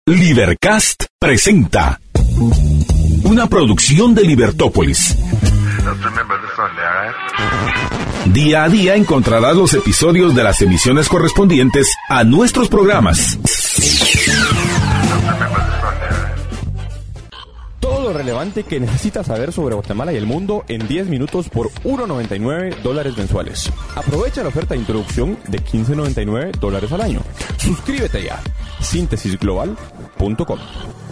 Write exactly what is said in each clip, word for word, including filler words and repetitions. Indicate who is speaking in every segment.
Speaker 1: Libercast presenta una producción de Libertópolis. Día a día encontrarás los episodios de las emisiones correspondientes a nuestros programas.
Speaker 2: Todo lo relevante que necesitas saber sobre Guatemala y el mundo en diez minutos por uno noventa y nueve dólares mensuales. Aprovecha la oferta de introducción de quince noventa y nueve dólares al año. Suscríbete ya. síntesis global punto com.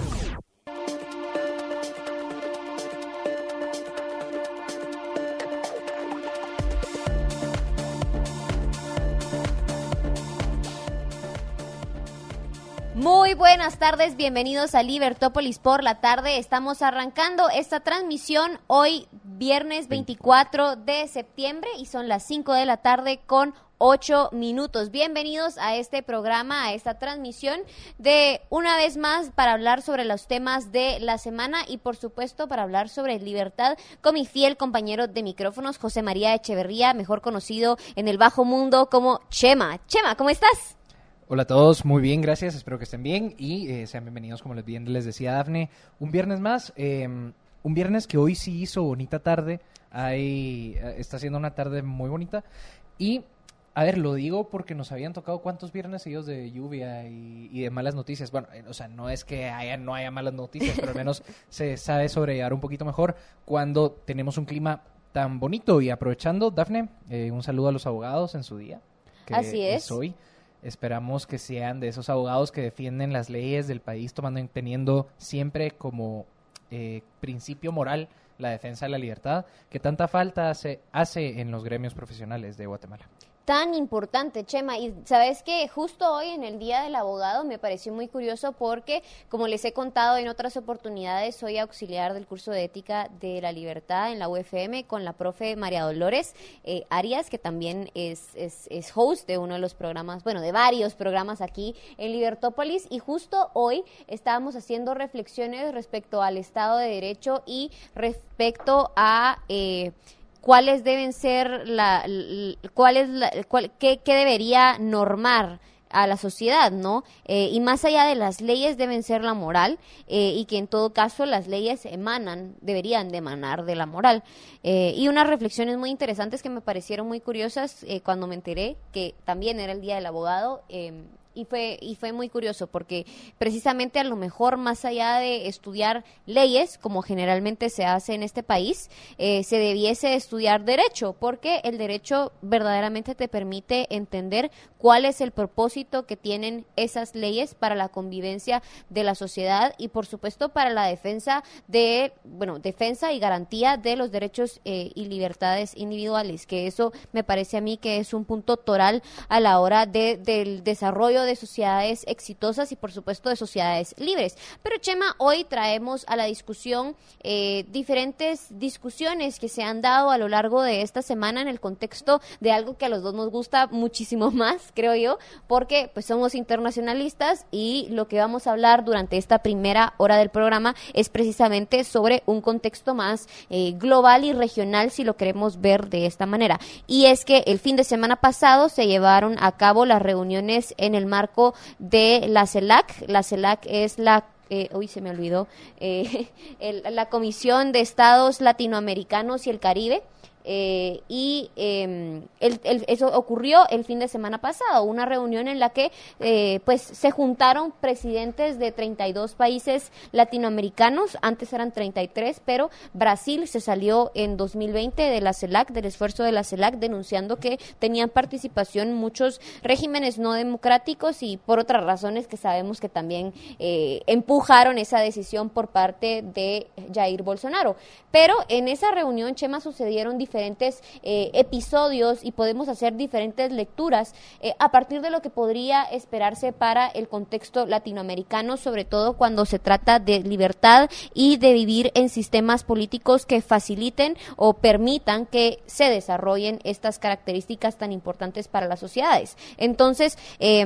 Speaker 3: Muy buenas tardes, bienvenidos a Libertópolis por la tarde. Estamos arrancando esta transmisión hoy viernes veinticuatro de septiembre y son las cinco de la tarde con ocho minutos. Bienvenidos a este programa, a esta transmisión de una vez más para hablar sobre los temas de la semana y por supuesto para hablar sobre libertad con mi fiel compañero de micrófonos, José María Echeverría, mejor conocido en el bajo mundo como Chema. Chema, ¿cómo estás?
Speaker 4: Hola a todos, muy bien, gracias, espero que estén bien y eh, sean bienvenidos, como les bien les decía Dafne, un viernes más, eh, un viernes que hoy sí hizo bonita tarde, hay, está siendo una tarde muy bonita y, a ver, lo digo porque nos habían tocado cuántos viernes seguidos de lluvia y, y de malas noticias, bueno, eh, o sea, no es que haya, no haya malas noticias, pero al menos se sabe sobrellevar un poquito mejor cuando tenemos un clima tan bonito y aprovechando, Dafne, eh, un saludo a los abogados en su día, que
Speaker 3: Así es.
Speaker 4: es hoy. Esperamos que sean de esos abogados que defienden las leyes del país, tomando teniendo siempre como eh, principio moral la defensa de la libertad, que tanta falta hace, hace en los gremios profesionales de Guatemala.
Speaker 3: Tan importante, Chema, y sabes que justo hoy en el Día del Abogado me pareció muy curioso porque, como les he contado en otras oportunidades, soy auxiliar del curso de Ética de la Libertad en la U F M con la profe María Dolores eh, Arias, que también es, es, es host de uno de los programas, bueno, de varios programas aquí en Libertópolis, y justo hoy estábamos haciendo reflexiones respecto al Estado de Derecho y respecto a... Eh, cuáles deben ser la, la cuál es la, cuál, qué, qué debería normar a la sociedad, ¿no? Eh, y más allá de las leyes deben ser la moral eh, y que en todo caso las leyes emanan, deberían de emanar de la moral. Eh, y unas reflexiones muy interesantes que me parecieron muy curiosas eh, cuando me enteré que también era el Día del Abogado. Eh, Y fue, y fue muy curioso porque precisamente a lo mejor más allá de estudiar leyes, como generalmente se hace en este país, eh, se debiese estudiar derecho, porque el derecho verdaderamente te permite entender cuál es el propósito que tienen esas leyes para la convivencia de la sociedad y por supuesto para la defensa de, bueno, defensa y garantía de los derechos eh, y libertades individuales, que eso me parece a mí que es un punto toral a la hora de, del desarrollo de sociedades exitosas y por supuesto de sociedades libres. Pero Chema, hoy traemos a la discusión eh, diferentes discusiones que se han dado a lo largo de esta semana en el contexto de algo que a los dos nos gusta muchísimo más, creo yo, porque pues somos internacionalistas y lo que vamos a hablar durante esta primera hora del programa es precisamente sobre un contexto más eh, global y regional, si lo queremos ver de esta manera. Y es que el fin de semana pasado se llevaron a cabo las reuniones en el marco de la CELAC. La CELAC es la Eh, uy, se me olvidó, eh, el, la Comisión de Estados Latinoamericanos y el Caribe, eh, y eh, el, el, eso ocurrió el fin de semana pasado, una reunión en la que eh, pues se juntaron presidentes de treinta y dos países latinoamericanos, antes eran treinta y tres, pero Brasil se salió en dos mil veinte de la CELAC, del esfuerzo de la CELAC, denunciando que tenían participación muchos regímenes no democráticos y por otras razones que sabemos que también eh, empujaron esa decisión por parte de Jair Bolsonaro. Pero en esa reunión, Chema, sucedieron diferentes diferentes eh, episodios y podemos hacer diferentes lecturas eh, a partir de lo que podría esperarse para el contexto latinoamericano, sobre todo cuando se trata de libertad y de vivir en sistemas políticos que faciliten o permitan que se desarrollen estas características tan importantes para las sociedades. Entonces, eh,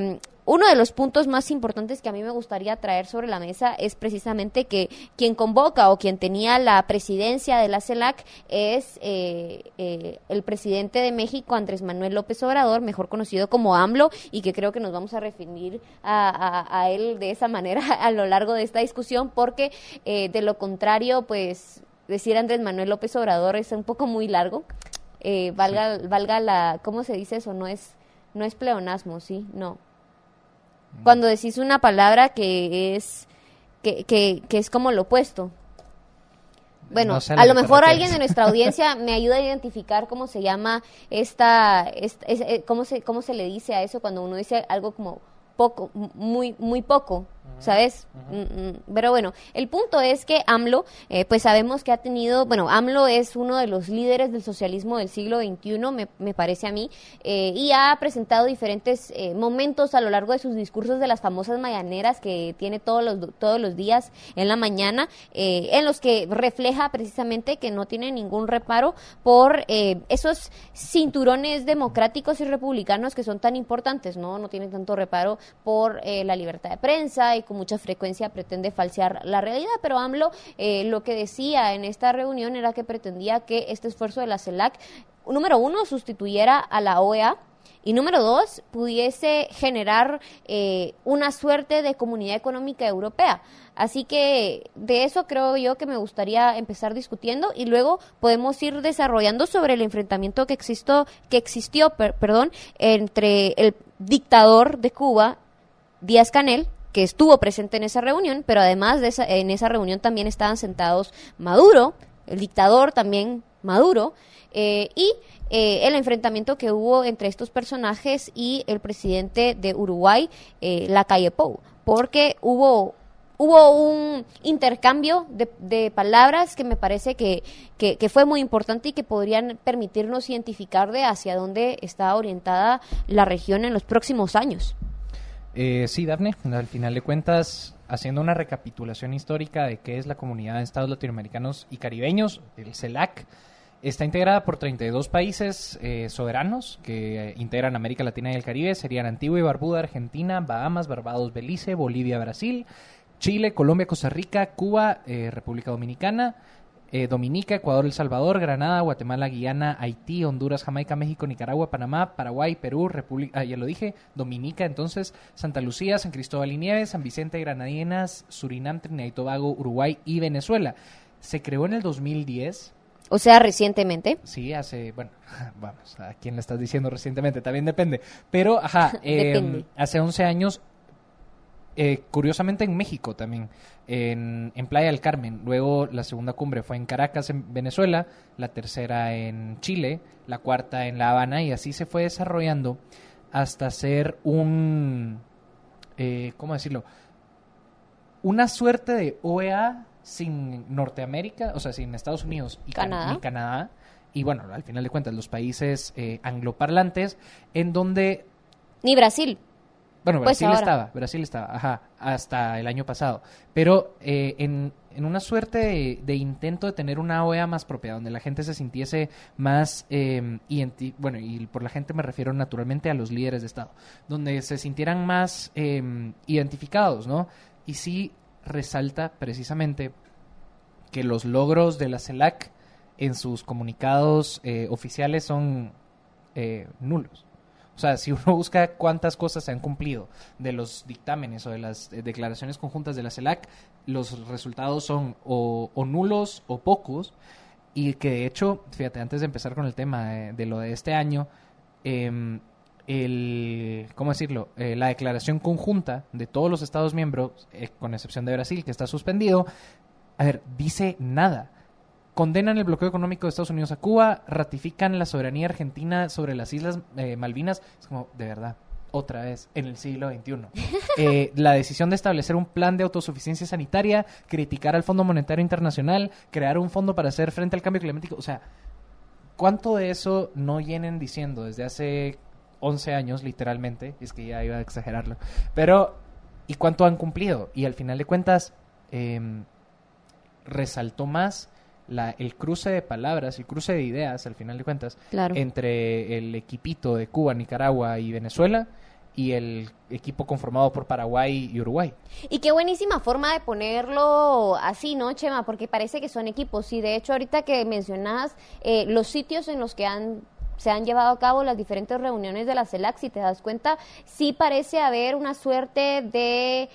Speaker 3: uno de los puntos más importantes que a mí me gustaría traer sobre la mesa es precisamente que quien convoca o quien tenía la presidencia de la CELAC es eh, eh, el presidente de México, Andrés Manuel López Obrador, mejor conocido como AMLO, y que creo que nos vamos a referir a, a, a él de esa manera a lo largo de esta discusión, porque eh, de lo contrario, pues decir Andrés Manuel López Obrador es un poco muy largo, eh, valga, sí. valga la, ¿cómo se dice eso? No es, no es pleonasmo, ¿sí? No. Cuando decís una palabra que es que, que, que es como lo opuesto. Bueno, no sé a, a lo mejor alguien de nuestra audiencia me ayuda a identificar cómo se llama esta, esta es, cómo se cómo se le dice a eso cuando uno dice algo como poco, muy muy poco, ¿sabes? Uh-huh. Pero bueno, el punto es que AMLO, eh, pues sabemos que ha tenido, bueno, AMLO es uno de los líderes del socialismo del siglo veintiuno, me, me parece a mí, eh, y ha presentado diferentes eh, momentos a lo largo de sus discursos de las famosas mañaneras que tiene todos los, todos los días en la mañana, eh, en los que refleja precisamente que no tiene ningún reparo por eh, esos cinturones democráticos y republicanos que son tan importantes, ¿no? No tiene tanto reparo por eh, la libertad de prensa y con mucha frecuencia pretende falsear la realidad, pero AMLO eh, lo que decía en esta reunión era que pretendía que este esfuerzo de la CELAC, número uno, sustituyera a la O E A, y número dos, pudiese generar eh, una suerte de comunidad económica europea. Así que de eso creo yo que me gustaría empezar discutiendo y luego podemos ir desarrollando sobre el enfrentamiento que existió, que existió per, perdón, entre el dictador de Cuba, Díaz-Canel, que estuvo presente en esa reunión, pero además de esa, en esa reunión también estaban sentados Maduro, el dictador también Maduro, eh, y eh, el enfrentamiento que hubo entre estos personajes y el presidente de Uruguay, eh, Lacalle Pou, porque hubo hubo un intercambio de, de palabras que me parece que, que, que fue muy importante y que podrían permitirnos identificar de hacia dónde está orientada la región en los próximos años.
Speaker 4: Eh, sí, Dafne, al final de cuentas, haciendo una recapitulación histórica de qué es la Comunidad de Estados Latinoamericanos y Caribeños, el CELAC, está integrada por treinta y dos países eh, soberanos que eh, integran América Latina y el Caribe. Serían Antigua y Barbuda, Argentina, Bahamas, Barbados, Belice, Bolivia, Brasil, Chile, Colombia, Costa Rica, Cuba, eh, República Dominicana, eh, Dominica, Ecuador, El Salvador, Granada, Guatemala, Guyana, Haití, Honduras, Jamaica, México, Nicaragua, Panamá, Paraguay, Perú, República, ah, ya lo dije, Dominica, entonces, Santa Lucía, San Cristóbal y Nieves, San Vicente, Granadinas, Surinam, Trinidad y Tobago, Uruguay y Venezuela. Se creó en el dos mil diez.
Speaker 3: O sea, recientemente.
Speaker 4: Sí, hace, bueno, vamos, ¿a quién le estás diciendo recientemente? También depende. Pero, ajá, eh, hace once años... Eh, curiosamente en México también, en, en Playa del Carmen. Luego la segunda cumbre fue en Caracas, en Venezuela, la tercera en Chile, la cuarta en La Habana, y así se fue desarrollando hasta ser un, eh, ¿cómo decirlo? Una suerte de O E A sin Norteamérica, o sea, sin Estados Unidos y
Speaker 3: Canadá.
Speaker 4: Can- y Canadá, y bueno, al final de cuentas los países eh, angloparlantes, en donde...
Speaker 3: Ni Brasil.
Speaker 4: Bueno, Brasil
Speaker 3: pues
Speaker 4: estaba, Brasil estaba, ajá, hasta el año pasado. Pero eh, en, en una suerte de, de intento de tener una O E A más propia, donde la gente se sintiese más, eh, identi- bueno, y por la gente me refiero naturalmente a los líderes de Estado, donde se sintieran más eh, identificados, ¿no? Y sí resalta precisamente que los logros de la CELAC en sus comunicados eh, oficiales son eh, nulos. O sea, si uno busca cuántas cosas se han cumplido de los dictámenes o de las eh, declaraciones conjuntas de la CELAC, los resultados son o, o nulos o pocos, y que de hecho, fíjate, antes de empezar con el tema de, de lo de este año, eh, el, ¿cómo decirlo? Eh, la declaración conjunta de todos los Estados miembros, eh, con excepción de Brasil, que está suspendido, a ver, dice nada. Condenan el bloqueo económico de Estados Unidos a Cuba, ratifican la soberanía argentina sobre las Islas eh, Malvinas. Es como, de verdad, otra vez, en el siglo veintiuno. Eh, la decisión de establecer un plan de autosuficiencia sanitaria, criticar al Fondo Monetario Internacional, crear un fondo para hacer frente al cambio climático. O sea, ¿cuánto de eso no vienen diciendo desde hace once años, literalmente? Es que ya iba a exagerarlo. Pero, ¿y cuánto han cumplido? Y al final de cuentas, eh, resaltó más... La, el cruce de palabras, el cruce de ideas, al final de cuentas,
Speaker 3: claro,
Speaker 4: entre el equipito de Cuba, Nicaragua y Venezuela, y el equipo conformado por Paraguay y Uruguay.
Speaker 3: Y qué buenísima forma de ponerlo así, ¿no, Chema? Porque parece que son equipos. Y de hecho, ahorita que mencionas eh, los sitios en los que han se han llevado a cabo las diferentes reuniones de la CELAC, si te das cuenta, sí parece haber una suerte de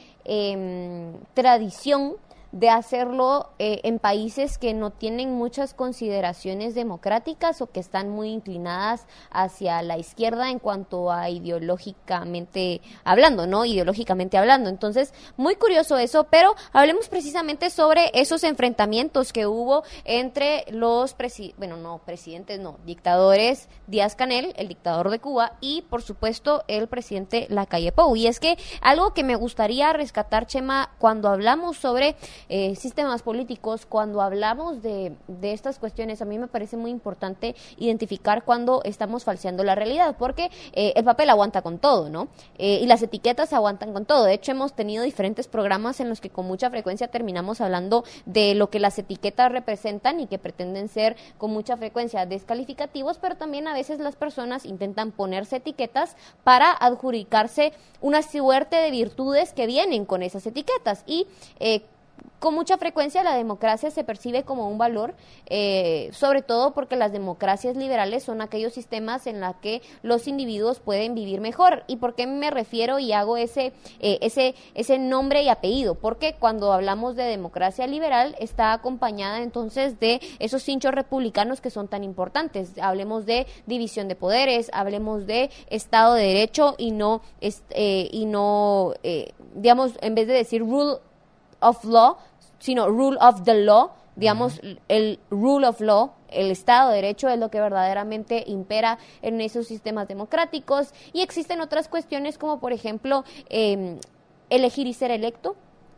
Speaker 3: eh, tradición de hacerlo eh, en países que no tienen muchas consideraciones democráticas o que están muy inclinadas hacia la izquierda en cuanto a ideológicamente hablando, ¿no? Ideológicamente hablando. Entonces, muy curioso eso, pero hablemos precisamente sobre esos enfrentamientos que hubo entre los, presi- bueno, no, presidentes, no, dictadores, Díaz-Canel, el dictador de Cuba, y, por supuesto, el presidente Lacalle Pou. Y es que algo que me gustaría rescatar, Chema, cuando hablamos sobre Eh, sistemas políticos, cuando hablamos de, de estas cuestiones, a mí me parece muy importante identificar cuando estamos falseando la realidad, porque eh, el papel aguanta con todo, ¿no? Eh, y las etiquetas aguantan con todo. De hecho, hemos tenido diferentes programas en los que con mucha frecuencia terminamos hablando de lo que las etiquetas representan y que pretenden ser con mucha frecuencia descalificativos, pero también a veces las personas intentan ponerse etiquetas para adjudicarse una suerte de virtudes que vienen con esas etiquetas. Y eh, con mucha frecuencia la democracia se percibe como un valor, eh, sobre todo porque las democracias liberales son aquellos sistemas en los que los individuos pueden vivir mejor. ¿Y por qué me refiero y hago ese, eh, ese, ese nombre y apellido? Porque cuando hablamos de democracia liberal está acompañada entonces de esos hinchos republicanos que son tan importantes. Hablemos de división de poderes, hablemos de Estado de Derecho y no, eh, y no eh, digamos, en vez de decir rule of law, sino rule of the law, digamos, uh-huh. El rule of law, el Estado de Derecho es lo que verdaderamente impera en esos sistemas democráticos. Y existen otras cuestiones como, por ejemplo, eh, elegir y ser electo,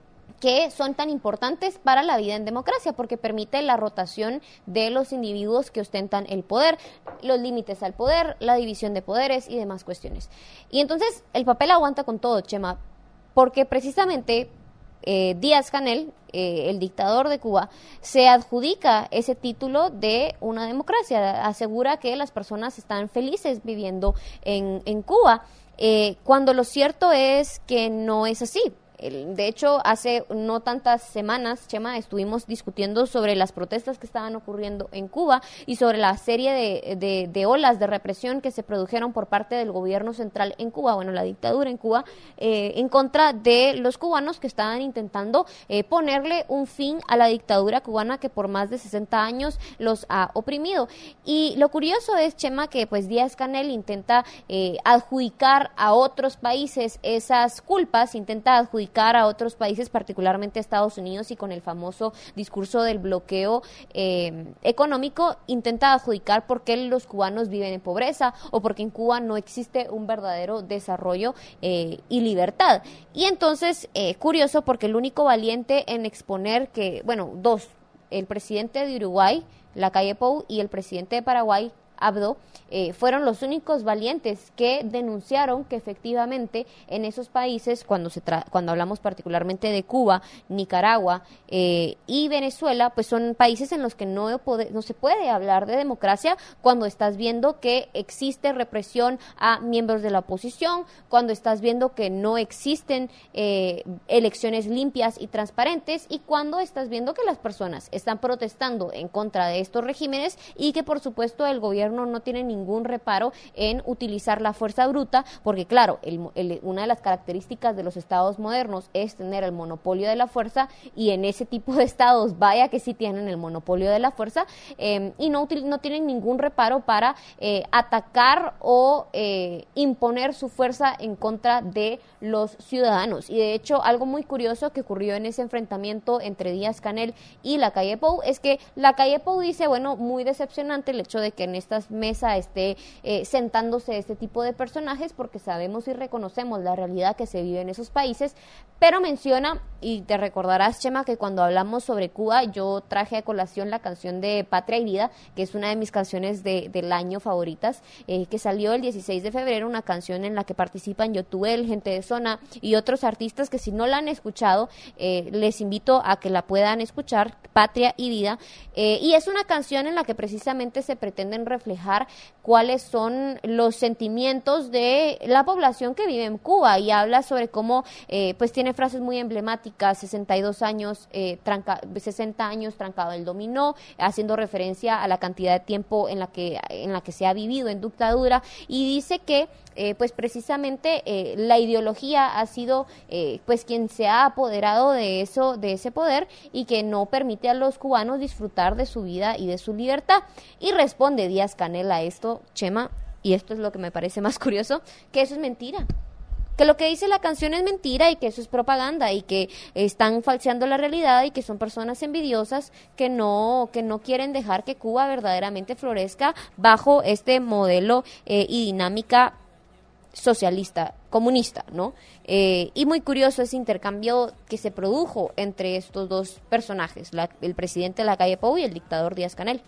Speaker 3: que son tan importantes para la vida en democracia, porque permite la rotación de los individuos que ostentan el poder, los límites al poder, la división de poderes y demás cuestiones. Y entonces el papel aguanta con todo, Chema, porque precisamente Eh, Díaz-Canel, eh, el dictador de Cuba, se adjudica ese título de una democracia, asegura que las personas están felices viviendo en, en Cuba, eh, cuando lo cierto es que no es así. De hecho, hace no tantas semanas, Chema, estuvimos discutiendo sobre las protestas que estaban ocurriendo en Cuba y sobre la serie de, de, de olas de represión que se produjeron por parte del gobierno central en Cuba, bueno, la dictadura en Cuba, eh, en contra de los cubanos que estaban intentando eh, ponerle un fin a la dictadura cubana que por más de sesenta años los ha oprimido. Y lo curioso es, Chema, que pues Díaz-Canel intenta eh, adjudicar a otros países esas culpas, intenta adjudicar a otros países, particularmente Estados Unidos, y con el famoso discurso del bloqueo eh, económico, intenta adjudicar por qué los cubanos viven en pobreza o porque en Cuba no existe un verdadero desarrollo eh, y libertad. Y entonces, eh, curioso, porque el único valiente en exponer que, bueno, dos, el presidente de Uruguay, Lacalle Pou, y el presidente de Paraguay, Abdo, eh, fueron los únicos valientes que denunciaron que efectivamente en esos países, cuando se tra- cuando hablamos particularmente de Cuba, Nicaragua eh, y Venezuela, pues son países en los que no, pode- no se puede hablar de democracia cuando estás viendo que existe represión a miembros de la oposición, cuando estás viendo que no existen eh, elecciones limpias y transparentes, y cuando estás viendo que las personas están protestando en contra de estos regímenes y que por supuesto el gobierno no tiene ningún reparo en utilizar la fuerza bruta, porque claro, el, el, una de las características de los estados modernos es tener el monopolio de la fuerza, y en ese tipo de estados vaya que sí tienen el monopolio de la fuerza, eh, y no, util, no tienen ningún reparo para eh, atacar o eh, imponer su fuerza en contra de los ciudadanos. Y de hecho, algo muy curioso que ocurrió en ese enfrentamiento entre Díaz-Canel y Lacalle Pou es que Lacalle Pou dice, bueno, muy decepcionante el hecho de que en estas mesas esté eh, sentándose este tipo de personajes, porque sabemos y reconocemos la realidad que se vive en esos países, pero menciona y te recordarás, Chema, que cuando hablamos sobre Cuba, yo traje a colación la canción de Patria y Vida, que es una de mis canciones de, del año favoritas, eh, que salió el dieciséis de febrero, una canción en la que participan Yotuel, Gente de Zona y otros artistas que si no la han escuchado, eh, les invito a que la puedan escuchar, Patria y Vida, eh, y es una canción en la que precisamente se pretenden reflejar cuáles son los sentimientos de la población que vive en Cuba, y habla sobre cómo, eh, pues tiene frases muy emblemáticas, sesenta y dos años, eh, tranca, sesenta años trancado el dominó, haciendo referencia a la cantidad de tiempo en la que, en la que se ha vivido en dictadura, y dice que eh, pues precisamente eh, la ideología ha sido eh, pues quien se ha apoderado de eso, de ese poder, y que no permite a los cubanos disfrutar de su vida y de su libertad. Y responde Díaz-Canel a esto, Chema, y esto es lo que me parece más curioso, que eso es mentira, que lo que dice la canción es mentira y que eso es propaganda y que están falseando la realidad y que son personas envidiosas que no que no quieren dejar que Cuba verdaderamente florezca bajo este modelo eh, y dinámica socialista, comunista, ¿no? Eh, y muy curioso ese intercambio que se produjo entre estos dos personajes, la, el presidente Lacalle Pou y el dictador Díaz-Canel.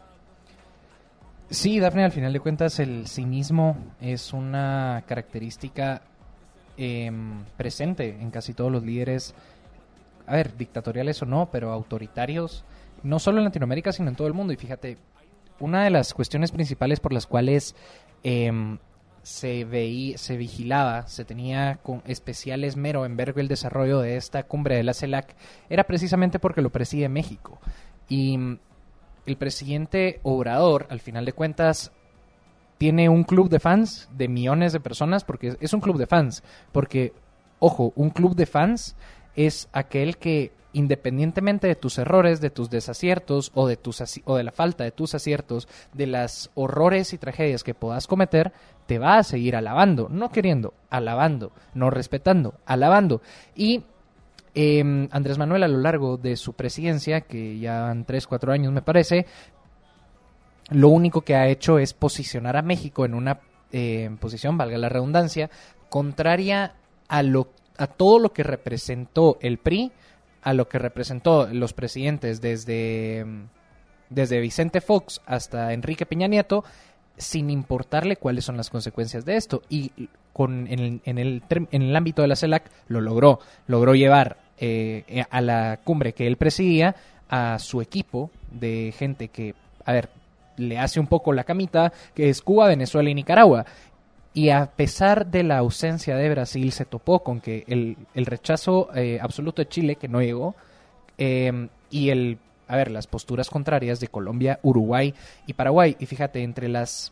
Speaker 4: Sí, Dafne, al final de cuentas el cinismo es una característica Eh, presente en casi todos los líderes, a ver, dictatoriales o no, pero autoritarios, no solo en Latinoamérica, sino en todo el mundo. Y fíjate, una de las cuestiones principales por las cuales eh, se veía, se vigilaba, se tenía con especial esmero en ver el desarrollo de esta cumbre de la CELAC, era precisamente porque lo preside México. Y el presidente Obrador, al final de cuentas, tiene un club de fans de millones de personas, porque es un club de fans, porque, ojo, un club de fans es aquel que, independientemente de tus errores, de tus desaciertos o de tus o de la falta de tus aciertos, de las horrores y tragedias que puedas cometer, te va a seguir alabando, no queriendo, alabando, no respetando, alabando. Y eh, Andrés Manuel, a lo largo de su presidencia, que ya van tres, cuatro años me parece, lo único que ha hecho es posicionar a México en una eh, posición, valga la redundancia, contraria a lo a todo lo que representó el P R I, a lo que representó los presidentes desde, desde Vicente Fox hasta Enrique Peña Nieto, sin importarle cuáles son las consecuencias de esto. Y con en el, en el, en el ámbito de la CELAC lo logró. Logró llevar eh, a la cumbre que él presidía a su equipo de gente que, a ver, le hace un poco la camita, que es Cuba, Venezuela y Nicaragua. Y a pesar de la ausencia de Brasil, se topó con que el, el rechazo eh, absoluto de Chile, que no llegó, eh, y el, a ver, las posturas contrarias de Colombia, Uruguay y Paraguay. Y fíjate, entre las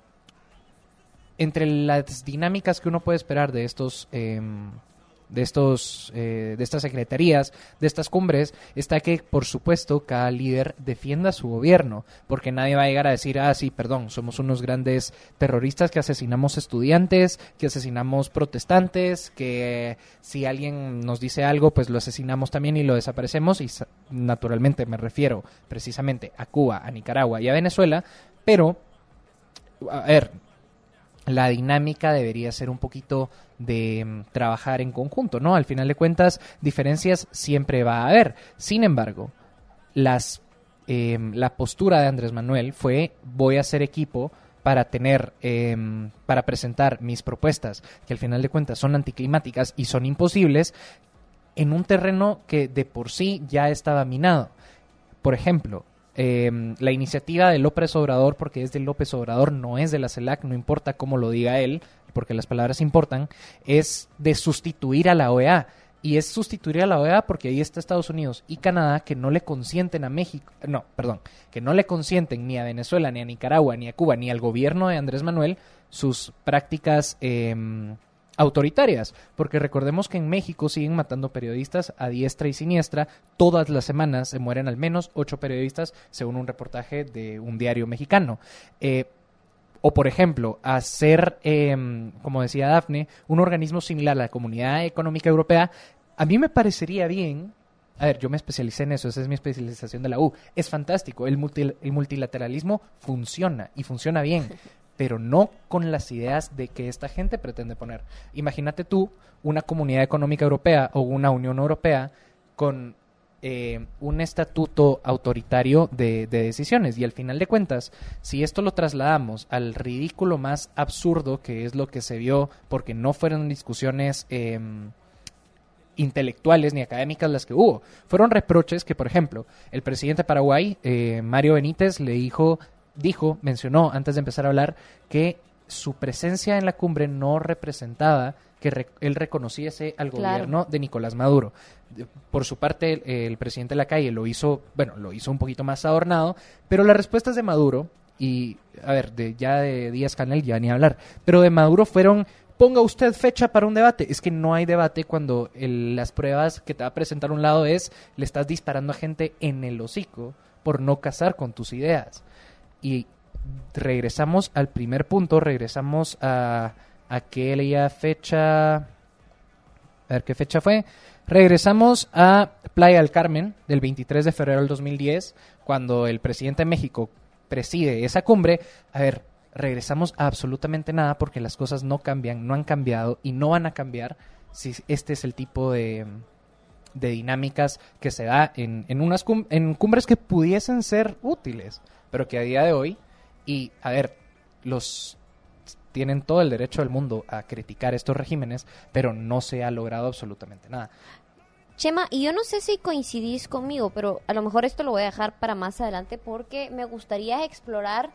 Speaker 4: entre las dinámicas que uno puede esperar de estos eh, de estos eh, de estas secretarías, de estas cumbres, está que, por supuesto, cada líder defienda su gobierno, porque nadie va a llegar a decir, ah, sí, perdón, somos unos grandes terroristas que asesinamos estudiantes, que asesinamos protestantes, que eh, si alguien nos dice algo, pues lo asesinamos también y lo desaparecemos, y naturalmente me refiero precisamente a Cuba, a Nicaragua y a Venezuela, pero, a ver, la dinámica debería ser un poquito de um, trabajar en conjunto, ¿no? Al final de cuentas, diferencias siempre va a haber. Sin embargo, las eh, la postura de Andrés Manuel fue: voy a hacer equipo para tener, eh, para presentar mis propuestas, que al final de cuentas son anticlimáticas y son imposibles, en un terreno que de por sí ya estaba minado. Por ejemplo, Eh, la iniciativa de López Obrador, porque es de López Obrador, no es de la CELAC, no importa cómo lo diga él, porque las palabras importan, es de sustituir a la O E A. Y es sustituir a la O E A porque ahí está Estados Unidos y Canadá, que no le consienten a México, no, perdón, que no le consienten ni a Venezuela, ni a Nicaragua, ni a Cuba, ni al gobierno de Andrés Manuel sus prácticas eh, autoritarias, porque recordemos que en México siguen matando periodistas a diestra y siniestra. Todas las semanas se mueren al menos ocho periodistas, según un reportaje de un diario mexicano. Eh, o, por ejemplo, hacer, eh, como decía Dafne, un organismo similar a la Comunidad Económica Europea. A mí me parecería bien. A ver, yo me especialicé en eso, esa es mi especialización de la U. Es fantástico, el, multi, el multilateralismo funciona, y funciona bien, pero no con las ideas de que esta gente pretende poner. Imagínate tú una Comunidad Económica Europea o una Unión Europea con eh, un estatuto autoritario de, de decisiones. Y al final de cuentas, si esto lo trasladamos al ridículo más absurdo, que es lo que se vio, porque no fueron discusiones eh, intelectuales ni académicas las que hubo, fueron reproches que, por ejemplo, el presidente de Paraguay, eh, Mario Benítez, le dijo, dijo, mencionó antes de empezar a hablar, que su presencia en la cumbre no representaba que re- él reconociese al
Speaker 3: Claro.
Speaker 4: gobierno de Nicolás Maduro. Por su parte, el, el presidente Lacalle lo hizo, bueno, lo hizo un poquito más adornado, pero las respuestas de Maduro, y a ver, de ya de Díaz-Canel ya ni hablar, pero de Maduro fueron, ponga usted fecha para un debate. Es que no hay debate cuando el, las pruebas que te va a presentar un lado es, le estás disparando a gente en el hocico por no casar con tus ideas. Y regresamos al primer punto, regresamos a aquella fecha, a ver qué fecha fue, regresamos a Playa del Carmen del veintitrés de febrero del dos mil diez, cuando el presidente de México preside esa cumbre. A ver, regresamos a absolutamente nada porque las cosas no cambian, no han cambiado y no van a cambiar si este es el tipo de, de dinámicas que se da en, en unas cum- en cumbres que pudiesen ser útiles, pero que a día de hoy, y a ver, los tienen todo el derecho del mundo a criticar estos regímenes, pero no se ha logrado absolutamente nada.
Speaker 3: Chema, y yo no sé si coincidís conmigo, pero a lo mejor esto lo voy a dejar para más adelante porque me gustaría explorar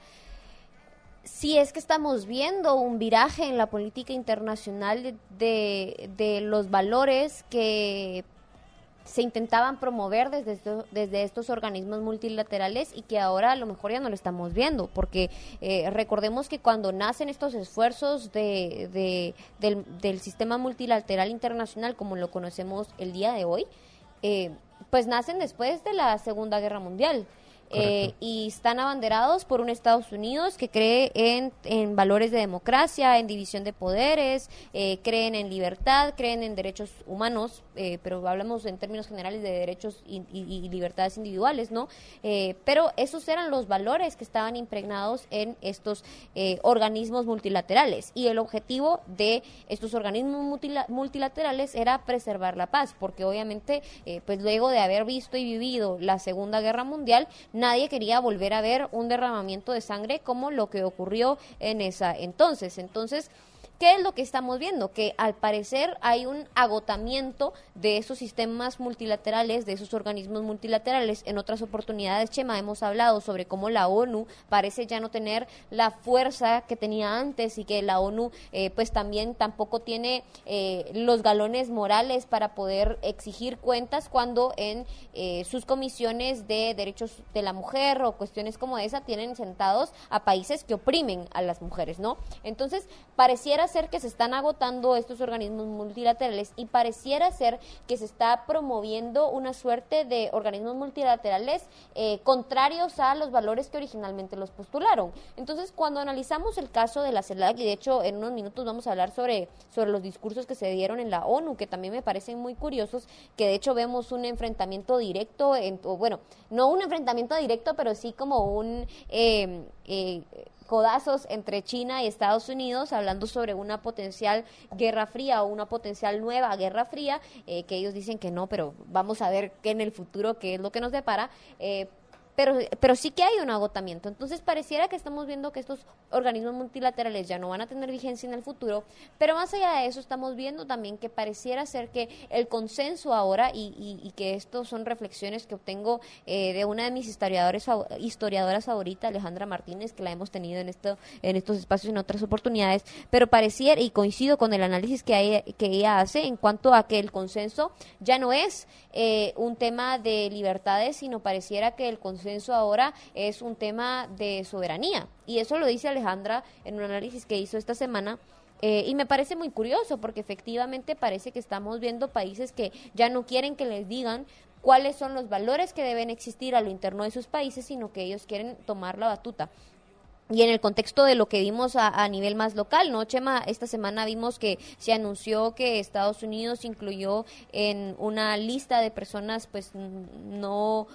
Speaker 3: si es que estamos viendo un viraje en la política internacional de, de, de los valores que se intentaban promover desde, esto, desde estos organismos multilaterales y que ahora a lo mejor ya no lo estamos viendo, porque eh, recordemos que cuando nacen estos esfuerzos de, de, del, del sistema multilateral internacional como lo conocemos el día de hoy, eh, pues nacen después de la Segunda Guerra Mundial. Eh, y están abanderados por un Estados Unidos que cree en, en valores de democracia, en división de poderes, eh, creen en libertad, creen en derechos humanos, eh, pero hablamos en términos generales de derechos y, y, y libertades individuales, ¿no? Eh, pero esos eran los valores que estaban impregnados en estos eh, organismos multilaterales, y el objetivo de estos organismos multila- multilaterales era preservar la paz, porque obviamente, eh, pues luego de haber visto y vivido la Segunda Guerra Mundial, nadie quería volver a ver un derramamiento de sangre como lo que ocurrió en esa entonces. Entonces, ¿qué es lo que estamos viendo? Que al parecer hay un agotamiento de esos sistemas multilaterales, de esos organismos multilaterales. En otras oportunidades, Chema, hemos hablado sobre cómo la ONU parece ya no tener la fuerza que tenía antes y que la ONU eh, pues también tampoco tiene eh, los galones morales para poder exigir cuentas cuando en eh, sus comisiones de derechos de la mujer o cuestiones como esa tienen sentados a países que oprimen a las mujeres, ¿no? Entonces, pareciera ser que se están agotando estos organismos multilaterales y pareciera ser que se está promoviendo una suerte de organismos multilaterales eh, contrarios a los valores que originalmente los postularon. Entonces, cuando analizamos el caso de la CELAC, y de hecho en unos minutos vamos a hablar sobre, sobre los discursos que se dieron en la ONU, que también me parecen muy curiosos, que de hecho vemos un enfrentamiento directo, en, o bueno, no un enfrentamiento directo, pero sí como un... Eh, eh, codazos entre China y Estados Unidos, hablando sobre una potencial guerra fría o una potencial nueva guerra fría, eh, que ellos dicen que no, pero vamos a ver qué en el futuro, qué es lo que nos depara, eh, pero, pero sí que hay un agotamiento. Entonces pareciera que estamos viendo que estos organismos multilaterales ya no van a tener vigencia en el futuro, pero más allá de eso estamos viendo también que pareciera ser que el consenso ahora, y, y, y que estos son reflexiones que obtengo eh, de una de mis historiadores historiadoras favoritas, Alejandra Martínez, que la hemos tenido en esto en estos espacios en otras oportunidades, pero pareciera, y coincido con el análisis que ella, que ella hace en cuanto a que el consenso ya no es eh, un tema de libertades, sino pareciera que el consenso ahora es un tema de soberanía, y eso lo dice Alejandra en un análisis que hizo esta semana. Eh, y me parece muy curioso porque efectivamente parece que estamos viendo países que ya no quieren que les digan cuáles son los valores que deben existir a lo interno de sus países, sino que ellos quieren tomar la batuta. Y en el contexto de lo que vimos a, a nivel más local, ¿no, Chema? Esta semana vimos que se anunció que Estados Unidos incluyó en una lista de personas pues no...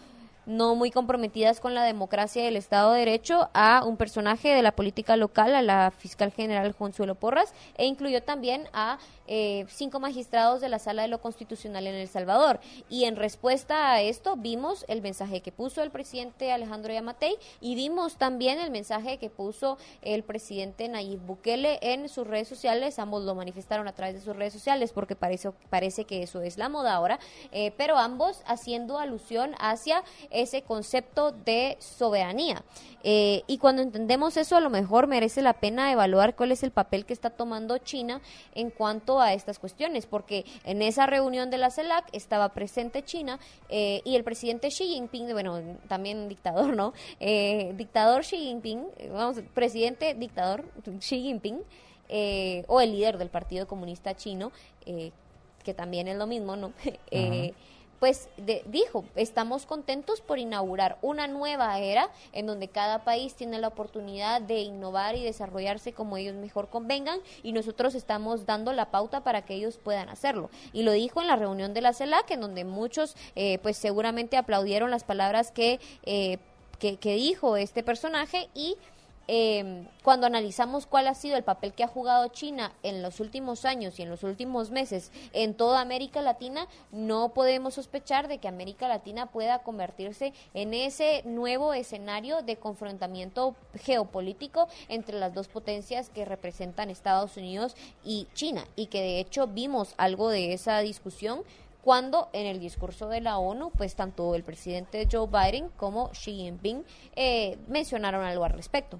Speaker 3: no muy comprometidas con la democracia y el Estado de Derecho, a un personaje de la política local, a la fiscal general Consuelo Porras, e incluyó también a eh, cinco magistrados de la Sala de lo Constitucional en El Salvador. Y en respuesta a esto vimos el mensaje que puso el presidente Alejandro Yamatei y vimos también el mensaje que puso el presidente Nayib Bukele en sus redes sociales. Ambos lo manifestaron a través de sus redes sociales porque parece, parece que eso es la moda ahora, eh, pero ambos haciendo alusión hacia ese concepto de soberanía. Eh, y cuando entendemos eso, a lo mejor merece la pena evaluar cuál es el papel que está tomando China en cuanto a estas cuestiones, porque en esa reunión de la CELAC estaba presente China eh, y el presidente Xi Jinping, bueno, también dictador, ¿no? Eh, dictador Xi Jinping, vamos, presidente dictador Xi Jinping, eh, o el líder del Partido Comunista Chino, eh, que también es lo mismo, ¿no? eh, pues de, dijo, estamos contentos por inaugurar una nueva era en donde cada país tiene la oportunidad de innovar y desarrollarse como ellos mejor convengan, y nosotros estamos dando la pauta para que ellos puedan hacerlo. Y lo dijo en la reunión de la CELAC, en donde muchos eh, pues seguramente aplaudieron las palabras que, eh, que, que dijo este personaje. Y Eh, cuando analizamos cuál ha sido el papel que ha jugado China en los últimos años y en los últimos meses en toda América Latina, no podemos sospechar de que América Latina pueda convertirse en ese nuevo escenario de confrontamiento geopolítico entre las dos potencias que representan Estados Unidos y China, y que de hecho vimos algo de esa discusión cuando en el discurso de la ONU, pues tanto el presidente Joe Biden como Xi Jinping eh, mencionaron algo al respecto.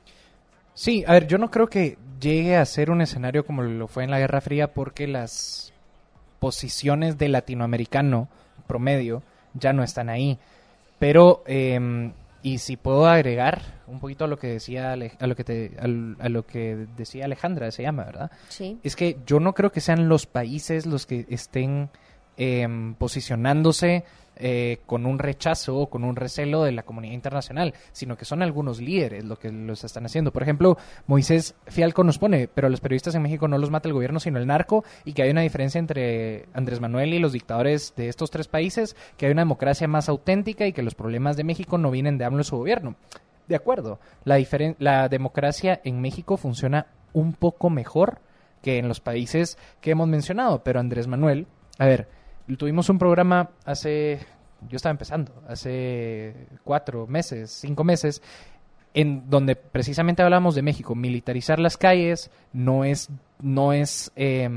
Speaker 4: Sí, a ver, yo no creo que llegue a ser un escenario como lo fue en la Guerra Fría, porque las posiciones del latinoamericano promedio ya no están ahí. Pero, eh, y si puedo agregar un poquito a lo que decía a lo que te, a lo que decía Alejandra, se llama, ¿verdad?
Speaker 3: Sí.
Speaker 4: Es que yo no creo que sean los países los que estén eh, posicionándose Eh, con un rechazo o con un recelo de la comunidad internacional, sino que son algunos líderes los que los están haciendo. Por ejemplo, Moisés Fialco nos pone, pero a los periodistas en México no los mata el gobierno sino el narco, y que hay una diferencia entre Andrés Manuel y los dictadores de estos tres países, que hay una democracia más auténtica y que los problemas de México no vienen de AMLO y su gobierno. De acuerdo, la, diferen- la democracia en México funciona un poco mejor que en los países que hemos mencionado, pero Andrés Manuel, a ver, tuvimos un programa hace, yo estaba empezando, hace cuatro meses, cinco meses, en donde precisamente hablamos de México. Militarizar las calles no es, no es, eh,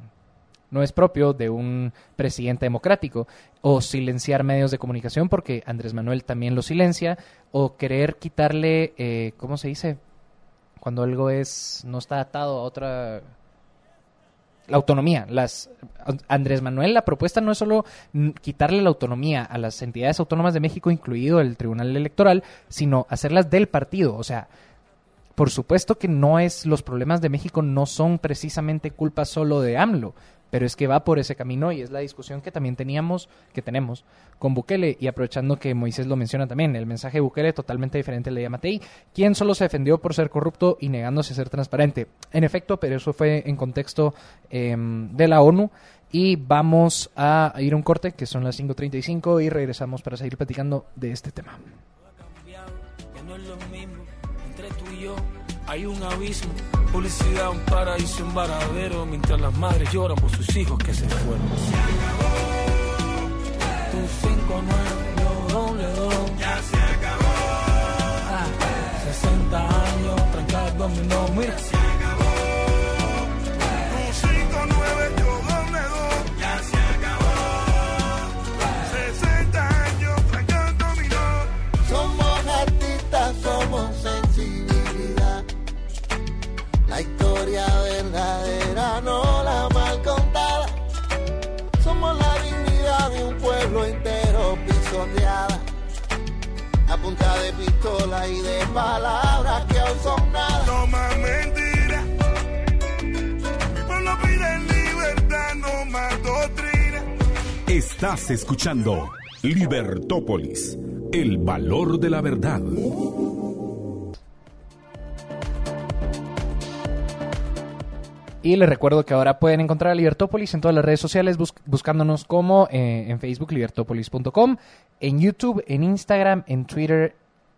Speaker 4: no es propio de un presidente democrático, o silenciar medios de comunicación, porque Andrés Manuel también lo silencia, o querer quitarle, eh, ¿cómo se dice? Cuando algo es, no está atado a otra... La autonomía. Las Andrés Manuel, la propuesta no es solo quitarle la autonomía a las entidades autónomas de México, incluido el Tribunal Electoral, sino hacerlas del partido. O sea, por supuesto que no es, los problemas de México no son precisamente culpa solo de AMLO, pero es que va por ese camino, y es la discusión que también teníamos, que tenemos con Bukele. Y aprovechando que Moisés lo menciona también, el mensaje de Bukele totalmente diferente al de Yamatei, quien solo se defendió por ser corrupto y negándose a ser transparente. En efecto, pero eso fue en contexto eh, de la ONU. Y vamos a ir a un corte, que son las cinco treinta y cinco, y regresamos para seguir platicando de este tema.
Speaker 5: Ya no es lo mismo entre tú y yo. Hay un abismo, publicidad, un paraíso, un varadero, mientras las madres lloran por sus hijos que se fueron. Se acabó. Tu cinco nueve, yo doble dos. Ya se acabó. Ah, sesenta años, trancado dominó, mira. Se acabó. Tu cinco nueve, yo doble dos. Ya se acabó. sesenta años, trancado dominó.
Speaker 6: Somos artistas, somos sensibilidad. La historia verdadera, no la mal contada. Somos la dignidad de un pueblo entero pisoteada. A punta de pistola y de palabras que aún son nada.
Speaker 5: No más mentiras. Mi pueblo pide libertad, no más doctrina.
Speaker 1: Estás escuchando Libertópolis, el valor de la verdad.
Speaker 4: Y les recuerdo que ahora pueden encontrar a Libertópolis en todas las redes sociales bus- buscándonos como eh, en Facebook, libertópolis punto com, en YouTube, en Instagram, en Twitter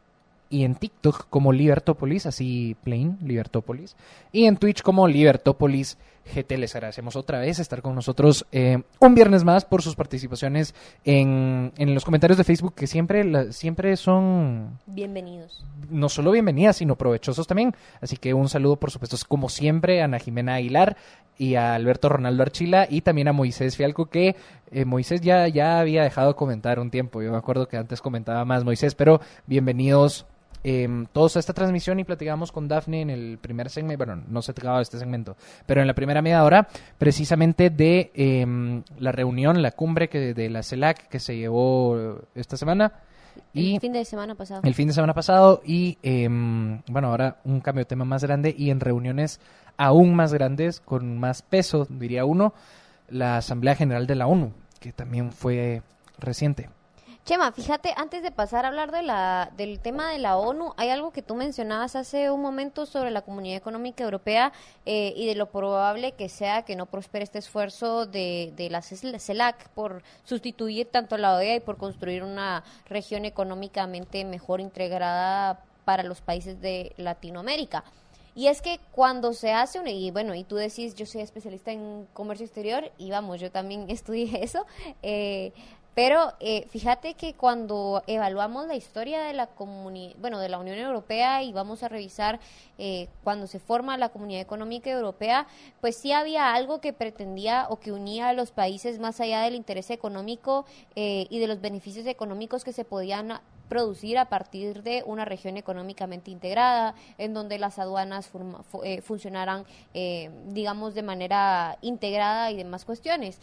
Speaker 4: y en TikTok como Libertópolis, así plain, Libertópolis, y en Twitch como Libertópolis G T. Les agradecemos otra vez estar con nosotros eh, un viernes más por sus participaciones en, en los comentarios de Facebook, que siempre, la, siempre son
Speaker 3: Bienvenidos.
Speaker 4: no solo bienvenidas, sino provechosos también. Así que un saludo, por supuesto, como siempre, a Ana Jimena Aguilar y a Alberto Ronaldo Archila, y también a Moisés Fialco, que eh, Moisés ya, ya había dejado de comentar un tiempo. Yo me acuerdo que antes comentaba más Moisés, pero bienvenidos Eh, todos a esta transmisión, y platicamos con Dafne en el primer segmento, bueno, no se tocaba este segmento, pero en la primera media hora, precisamente de eh, la reunión, la cumbre que de la CELAC que se llevó esta semana. Y
Speaker 3: el fin de semana pasado.
Speaker 4: El fin de semana pasado y, eh, bueno, ahora un cambio de tema más grande y en reuniones aún más grandes, con más peso, diría uno, la Asamblea General de la ONU, que también fue reciente.
Speaker 3: Chema, fíjate, antes de pasar a hablar de la, del tema de la ONU, hay algo que tú mencionabas hace un momento sobre la Comunidad Económica Europea eh, y de lo probable que sea que no prospere este esfuerzo de, de la CELAC por sustituir tanto a la O E A y por construir una región económicamente mejor integrada para los países de Latinoamérica. Y es que cuando se hace, un, y bueno, y tú decís, yo soy especialista en comercio exterior, y vamos, yo también estudié eso, eh, pero eh, fíjate que cuando evaluamos la historia de la comuni- bueno, de la Unión Europea y vamos a revisar eh, cuando se forma la Comunidad Económica Europea, pues sí había algo que pretendía o que unía a los países más allá del interés económico eh, y de los beneficios económicos que se podían producir a partir de una región económicamente integrada, en donde las aduanas forma, fu- eh, funcionaran, eh, digamos, de manera integrada y demás cuestiones.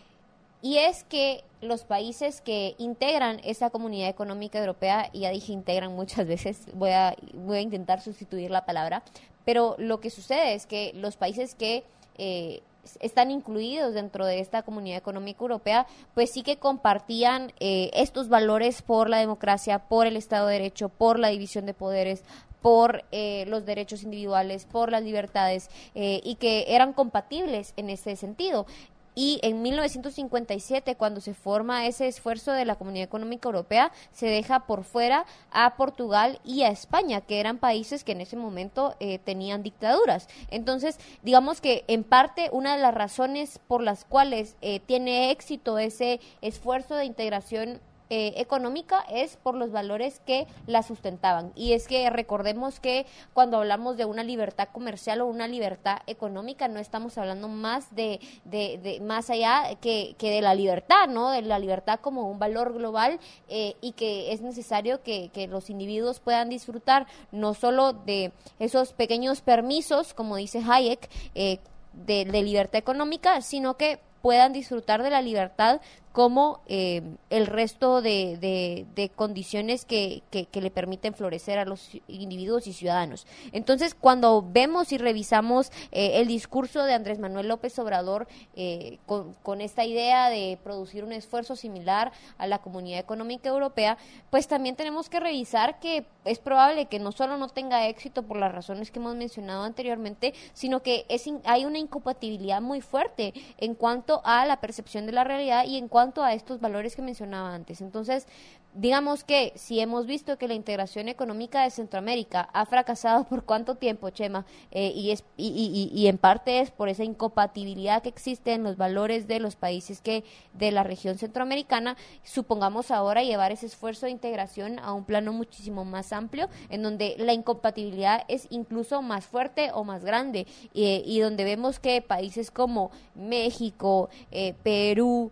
Speaker 3: Y es que los países que integran esa Comunidad Económica Europea, y ya dije integran muchas veces, voy a, voy a intentar sustituir la palabra, pero lo que sucede es que los países que eh, están incluidos dentro de esta Comunidad Económica Europea, pues sí que compartían eh, estos valores por la democracia, por el Estado de Derecho, por la división de poderes, por eh, los derechos individuales, por las libertades, eh, y que eran compatibles en ese sentido. Y en mil novecientos cincuenta y siete, cuando se forma ese esfuerzo de la Comunidad Económica Europea, se deja por fuera a Portugal y a España, que eran países que en ese momento eh, tenían dictaduras. Entonces, digamos que en parte una de las razones por las cuales eh, tiene éxito ese esfuerzo de integración Eh, económica es por los valores que la sustentaban. Y es que recordemos que cuando hablamos de una libertad comercial o una libertad económica, no estamos hablando más de, de, de más allá que, que de la libertad, ¿no? De la libertad como un valor global eh, y que es necesario que, que los individuos puedan disfrutar no solo de esos pequeños permisos, como dice Hayek, eh, de, de libertad económica, sino que puedan disfrutar de la libertad como eh, el resto de, de, de condiciones que, que, que le permiten florecer a los individuos y ciudadanos. Entonces, cuando vemos y revisamos eh, el discurso de Andrés Manuel López Obrador eh, con, con esta idea de producir un esfuerzo similar a la Comunidad Económica Europea, pues también tenemos que revisar que es probable que no solo no tenga éxito por las razones que hemos mencionado anteriormente, sino que es in, hay una incompatibilidad muy fuerte en cuanto a la percepción de la realidad y en cuanto a estos valores que mencionaba antes. Entonces, digamos que si hemos visto que la integración económica de Centroamérica ha fracasado por cuánto tiempo, Chema, eh, y, es, y, y, y en parte es por esa incompatibilidad que existe en los valores de los países que de la región centroamericana, supongamos ahora llevar ese esfuerzo de integración a un plano muchísimo más amplio, en donde la incompatibilidad es incluso más fuerte o más grande, eh, y donde vemos que países como México, eh, Perú,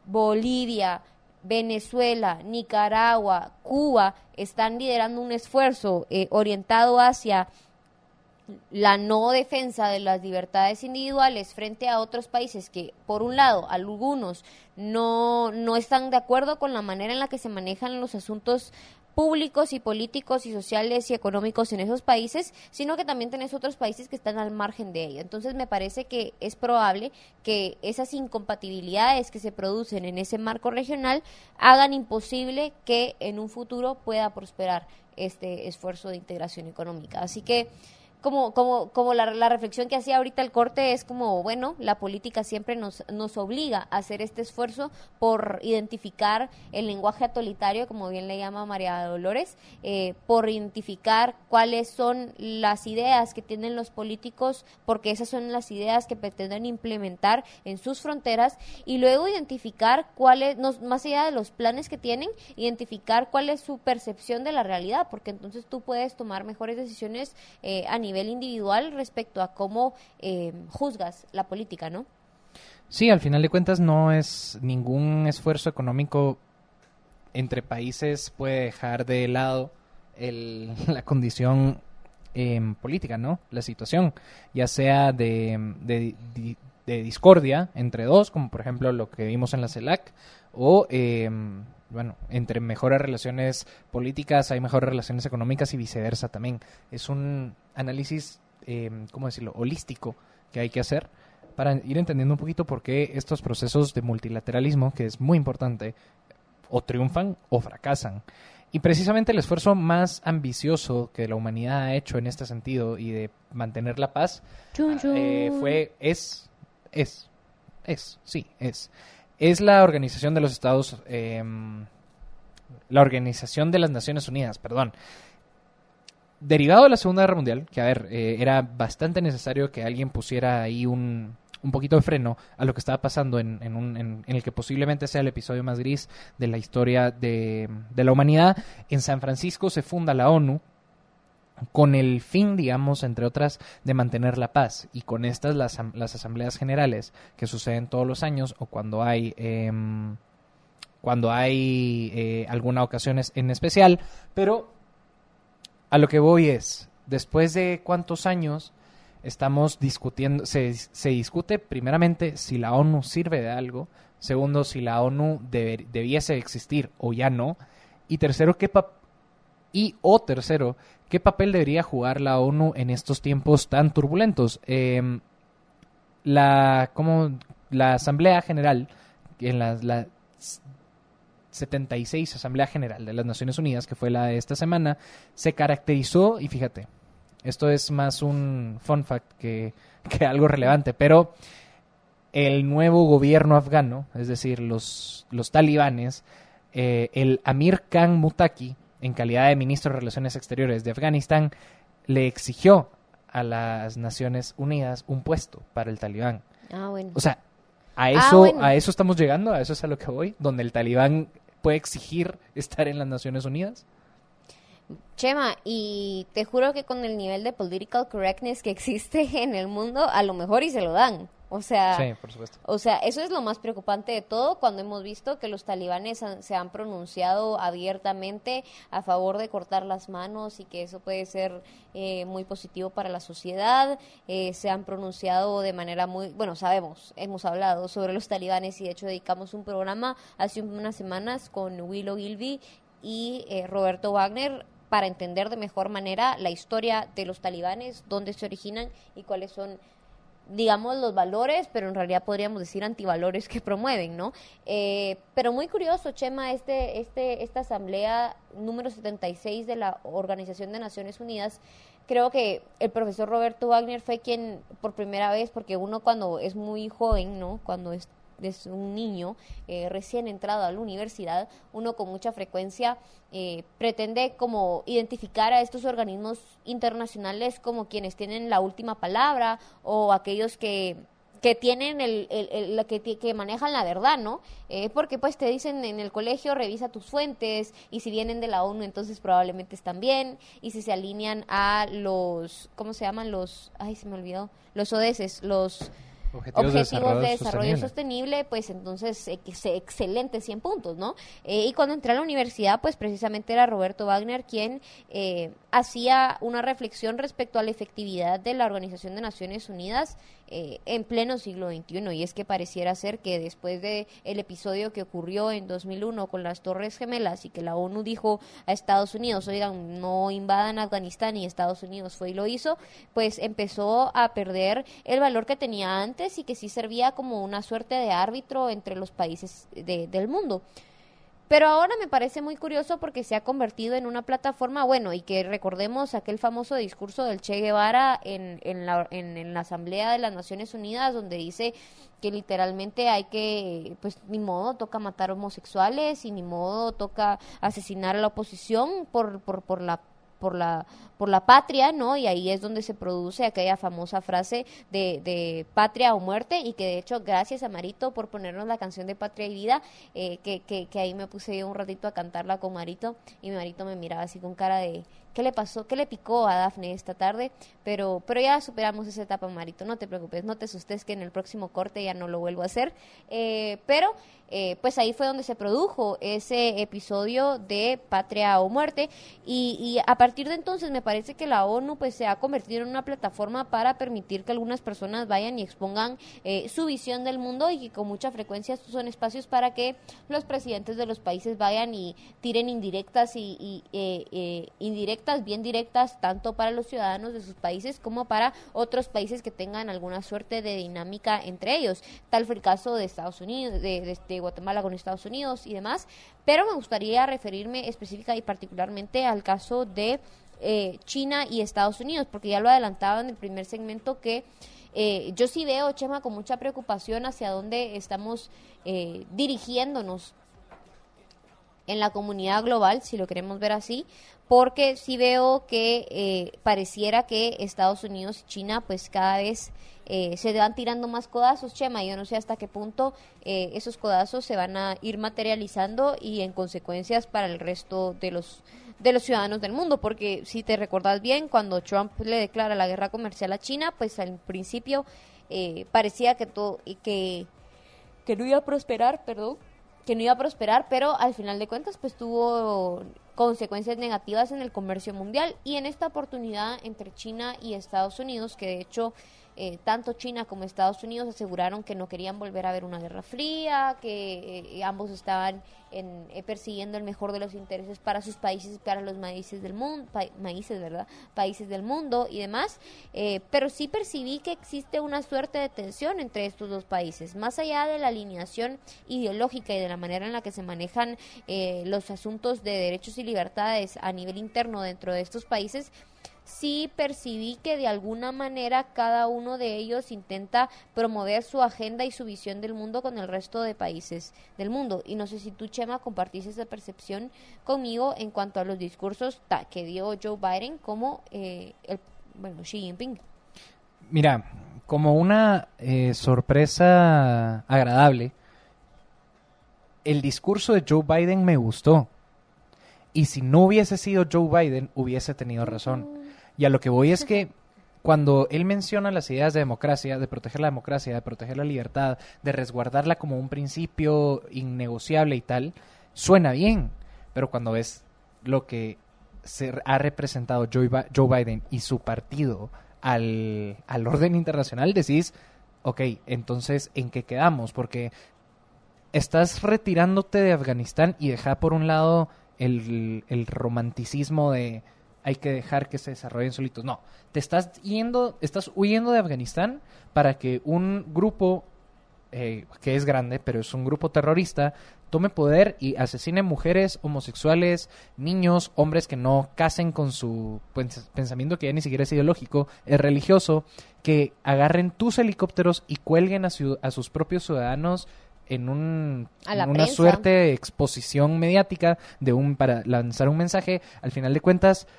Speaker 3: Bolivia, Venezuela, Nicaragua, Cuba están liderando un esfuerzo eh, orientado hacia la no defensa de las libertades individuales frente a otros países que, por un lado, algunos no, no están de acuerdo con la manera en la que se manejan los asuntos públicos y políticos y sociales y económicos en esos países, sino que también tenés otros países que están al margen de ello. Entonces me parece que es probable que esas incompatibilidades que se producen en ese marco regional hagan imposible que en un futuro pueda prosperar este esfuerzo de integración económica. Así que como como como la, la reflexión que hacía ahorita el corte es como, bueno, la política siempre nos nos obliga a hacer este esfuerzo por identificar el lenguaje autoritario, como bien le llama María Dolores, eh, por identificar cuáles son las ideas que tienen los políticos, porque esas son las ideas que pretenden implementar en sus fronteras, y luego identificar cuáles, no, más allá de los planes que tienen, identificar cuál es su percepción de la realidad, porque entonces tú puedes tomar mejores decisiones eh, a nivel individual respecto a cómo eh, juzgas la política, ¿no?
Speaker 4: Sí, al final de cuentas no es ningún esfuerzo económico entre países puede dejar de lado el, la condición eh, política, ¿no? La situación, ya sea de, de, de, de discordia entre dos, como por ejemplo lo que vimos en la CELAC, o eh, bueno, entre mejores relaciones políticas hay mejores relaciones económicas y viceversa también. Es un análisis, eh, ¿cómo decirlo?, holístico que hay que hacer para ir entendiendo un poquito por qué estos procesos de multilateralismo, que es muy importante, o triunfan o fracasan. Y precisamente el esfuerzo más ambicioso que la humanidad ha hecho en este sentido y de mantener la paz
Speaker 3: Chun, chun.
Speaker 4: Eh, fue, es, es, es, sí, es, es la Organización de los Estados, eh, la Organización de las Naciones Unidas, perdón. Derivado de la Segunda Guerra Mundial, que a ver, eh, era bastante necesario que alguien pusiera ahí un, un poquito de freno a lo que estaba pasando en, en, un, en, en el que posiblemente sea el episodio más gris de la historia de, de la humanidad. En San Francisco se funda la ONU con el fin, digamos, entre otras, de mantener la paz. Y con estas las, las asambleas generales que suceden todos los años o cuando hay... Eh, cuando hay eh, alguna ocasión en especial, pero a lo que voy es, después de cuántos años estamos discutiendo, se, se discute primeramente si la ONU sirve de algo, segundo, si la ONU debe, debiese existir o ya no, y tercero, qué pap- y o tercero, qué papel debería jugar la ONU en estos tiempos tan turbulentos. Eh, la, como, la Asamblea General, en la, la setenta y seis Asamblea General de las Naciones Unidas, que fue la de esta semana, se caracterizó, y fíjate, esto es más un fun fact que, que algo relevante, pero el nuevo gobierno afgano, es decir, los, los talibanes, eh, el Amir Khan Muttaqui, en calidad de ministro de Relaciones Exteriores de Afganistán, le exigió a las Naciones Unidas un puesto para el talibán.
Speaker 3: Ah, bueno.
Speaker 4: O sea, a eso,
Speaker 3: Ah, bueno.
Speaker 4: a eso estamos llegando, a eso es a lo que voy, donde el talibán puede exigir estar en las Naciones Unidas.
Speaker 3: Chema, y te juro que con el nivel de political correctness que existe en el mundo, a lo mejor y se lo dan. O sea,
Speaker 4: Sí, por supuesto.
Speaker 3: o sea, eso es lo más preocupante de todo cuando hemos visto que los talibanes han- se han pronunciado abiertamente a favor de cortar las manos y que eso puede ser eh, muy positivo para la sociedad. Eh, se han pronunciado de manera muy, bueno, sabemos, hemos hablado sobre los talibanes y de hecho dedicamos un programa hace unas semanas con Willow Gilby y eh, Roberto Wagner para entender de mejor manera la historia de los talibanes, dónde se originan y cuáles son, digamos, los valores, pero en realidad podríamos decir antivalores que promueven, ¿no? Eh, pero muy curioso, Chema, este, este, esta asamblea número setenta y seis de la Organización de Naciones Unidas. Creo que el profesor Roberto Wagner fue quien, por primera vez, porque uno cuando es muy joven, ¿no? Cuando es es un niño eh, recién entrado a la universidad, uno con mucha frecuencia eh, pretende como identificar a estos organismos internacionales como quienes tienen la última palabra o aquellos que que tienen el, el, el la que, que manejan la verdad, ¿no? Eh, porque pues te dicen en el colegio revisa tus fuentes y si vienen de la ONU entonces probablemente están bien y si se alinean a los, ¿cómo se llaman? Los, ay se me olvidó, los O D S, los
Speaker 4: Objetivos,
Speaker 3: Objetivos
Speaker 4: de Desarrollo,
Speaker 3: de Desarrollo
Speaker 4: Sostenible.
Speaker 3: Sostenible, pues entonces ex excelentes cien puntos, ¿no? Eh, y cuando entré a la universidad, pues precisamente era Roberto Wagner quien eh, hacía una reflexión respecto a la efectividad de la Organización de Naciones Unidas eh, en pleno siglo veintiuno, y es que pareciera ser que después de el episodio que ocurrió en dos mil uno con las Torres Gemelas y que la ONU dijo a Estados Unidos, oigan, no invadan Afganistán, y Estados Unidos fue y lo hizo, pues empezó a perder el valor que tenía antes y que sí servía como una suerte de árbitro entre los países de, del mundo. Pero ahora me parece muy curioso porque se ha convertido en una plataforma, bueno, y que recordemos aquel famoso discurso del Che Guevara en, en, la, en, en la Asamblea de las Naciones Unidas, donde dice que literalmente hay que, pues ni modo, toca matar homosexuales y ni modo toca asesinar a la oposición por, por, por la por la por la patria, ¿no? Y ahí es donde se produce aquella famosa frase de, de patria o muerte, y que de hecho, gracias a Marito por ponernos la canción de Patria y Vida, eh, que, que, que ahí me puse yo un ratito a cantarla con Marito, y mi Marito me miraba así con cara de ¿qué le pasó? ¿Qué le picó a Dafne esta tarde? Pero, pero ya superamos esa etapa, Marito, no te preocupes, no te asustes que en el próximo corte ya no lo vuelvo a hacer, eh, pero eh, pues ahí fue donde se produjo ese episodio de Patria o Muerte, y, y a partir de entonces me parece que la ONU pues se ha convertido en una plataforma para permitir que algunas personas vayan y expongan eh, su visión del mundo, y que con mucha frecuencia estos son espacios para que los presidentes de los países vayan y tiren indirectas y, y eh, eh, indirectas bien directas, tanto para los ciudadanos de sus países como para otros países que tengan alguna suerte de dinámica entre ellos. Tal fue el caso de Estados Unidos, de, de, de Guatemala con Estados Unidos y demás, pero me gustaría referirme específica y particularmente al caso de eh, China y Estados Unidos, porque ya lo adelantaba en el primer segmento que eh, yo sí veo, Chema, con mucha preocupación hacia dónde estamos eh, dirigiéndonos en la comunidad global, si lo queremos ver así, porque sí veo que eh, pareciera que Estados Unidos y China pues cada vez eh, se van tirando más codazos, Chema. Yo no sé hasta qué punto eh, esos codazos se van a ir materializando y en consecuencias para el resto de los de los ciudadanos del mundo, porque si te recordás bien, cuando Trump le declara la guerra comercial a China, pues al principio eh, parecía que todo que que no iba a prosperar, perdón, que no iba a prosperar, pero al final de cuentas pues tuvo consecuencias negativas en el comercio mundial, y en esta oportunidad entre China y Estados Unidos, que de hecho eh, tanto China como Estados Unidos aseguraron que no querían volver a ver una guerra fría, que eh, ambos estaban en, eh, persiguiendo el mejor de los intereses para sus países y para los países del mundo, pa países, ¿verdad? Países del mundo y demás, eh, pero sí percibí que existe una suerte de tensión entre estos dos países, más allá de la alineación ideológica y de la manera en la que se manejan eh, los asuntos de derechos y libertades a nivel interno dentro de estos países. Sí percibí que de alguna manera cada uno de ellos intenta promover su agenda y su visión del mundo con el resto de países del mundo. Y no sé si tú, Chema, compartís esa percepción conmigo en cuanto a los discursos ta, que dio Joe Biden como eh, el, bueno, Xi Jinping.
Speaker 4: Mira, como una eh, sorpresa agradable, el discurso de Joe Biden me gustó. Y si no hubiese sido Joe Biden, hubiese tenido razón. Y a lo que voy es que cuando él menciona las ideas de democracia, de proteger la democracia, de proteger la libertad, de resguardarla como un principio innegociable y tal, suena bien. Pero cuando ves lo que se ha representado Joe, Joe Biden y su partido al, al orden internacional, decís, ok, entonces, ¿en qué quedamos? Porque estás retirándote de Afganistán y deja por un lado el, el romanticismo de hay que dejar que se desarrollen solitos. No, te estás yendo, estás huyendo de Afganistán para que un grupo eh, que es grande, pero es un grupo terrorista, tome poder y asesine mujeres, homosexuales, niños, hombres que no casen con su pens- pensamiento que ya ni siquiera es ideológico, es religioso, que agarren tus helicópteros y cuelguen a, su, a sus propios ciudadanos en, un, en una
Speaker 3: prensa.
Speaker 4: suerte de exposición mediática de un para lanzar un mensaje. Al final de cuentas,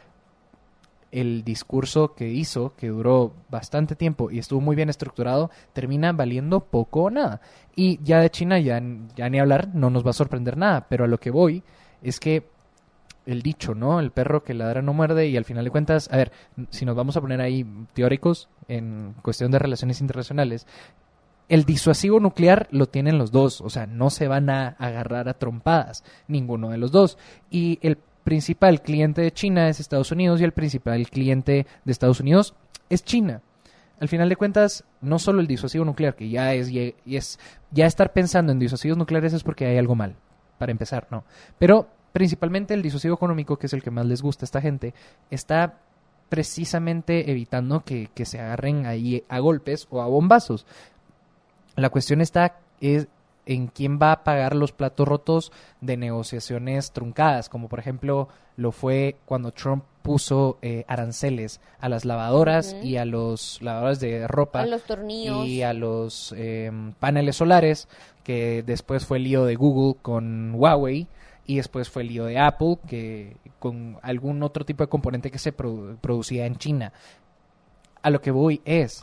Speaker 4: el discurso que hizo, que duró bastante tiempo y estuvo muy bien estructurado, termina valiendo poco o nada. Y ya de China, ya, ya ni hablar, no nos va a sorprender nada. Pero a lo que voy es que el dicho, ¿no? El perro que ladra no muerde, y al final de cuentas, a ver, si nos vamos a poner ahí teóricos en cuestión de relaciones internacionales, el disuasivo nuclear lo tienen los dos, o sea, no se van a agarrar a trompadas, ninguno de los dos. Y el principal cliente de China es Estados Unidos y el principal cliente de Estados Unidos es China. Al final de cuentas, no solo el disuasivo nuclear, que ya es, y es ya estar pensando en disuasivos nucleares es porque hay algo mal, para empezar, ¿no? Pero principalmente el disuasivo económico, que es el que más les gusta a esta gente, está precisamente evitando que, que se agarren ahí a golpes o a bombazos. La cuestión está es en quién va a pagar los platos rotos de negociaciones truncadas, como por ejemplo lo fue cuando Trump puso eh, aranceles a las lavadoras uh-huh. y a los lavadoras de ropa
Speaker 3: a los tornillos
Speaker 4: y a los eh, paneles solares, que después fue el lío de Google con Huawei y después fue el lío de Apple que con algún otro tipo de componente que se produ- producía en China. A lo que voy es,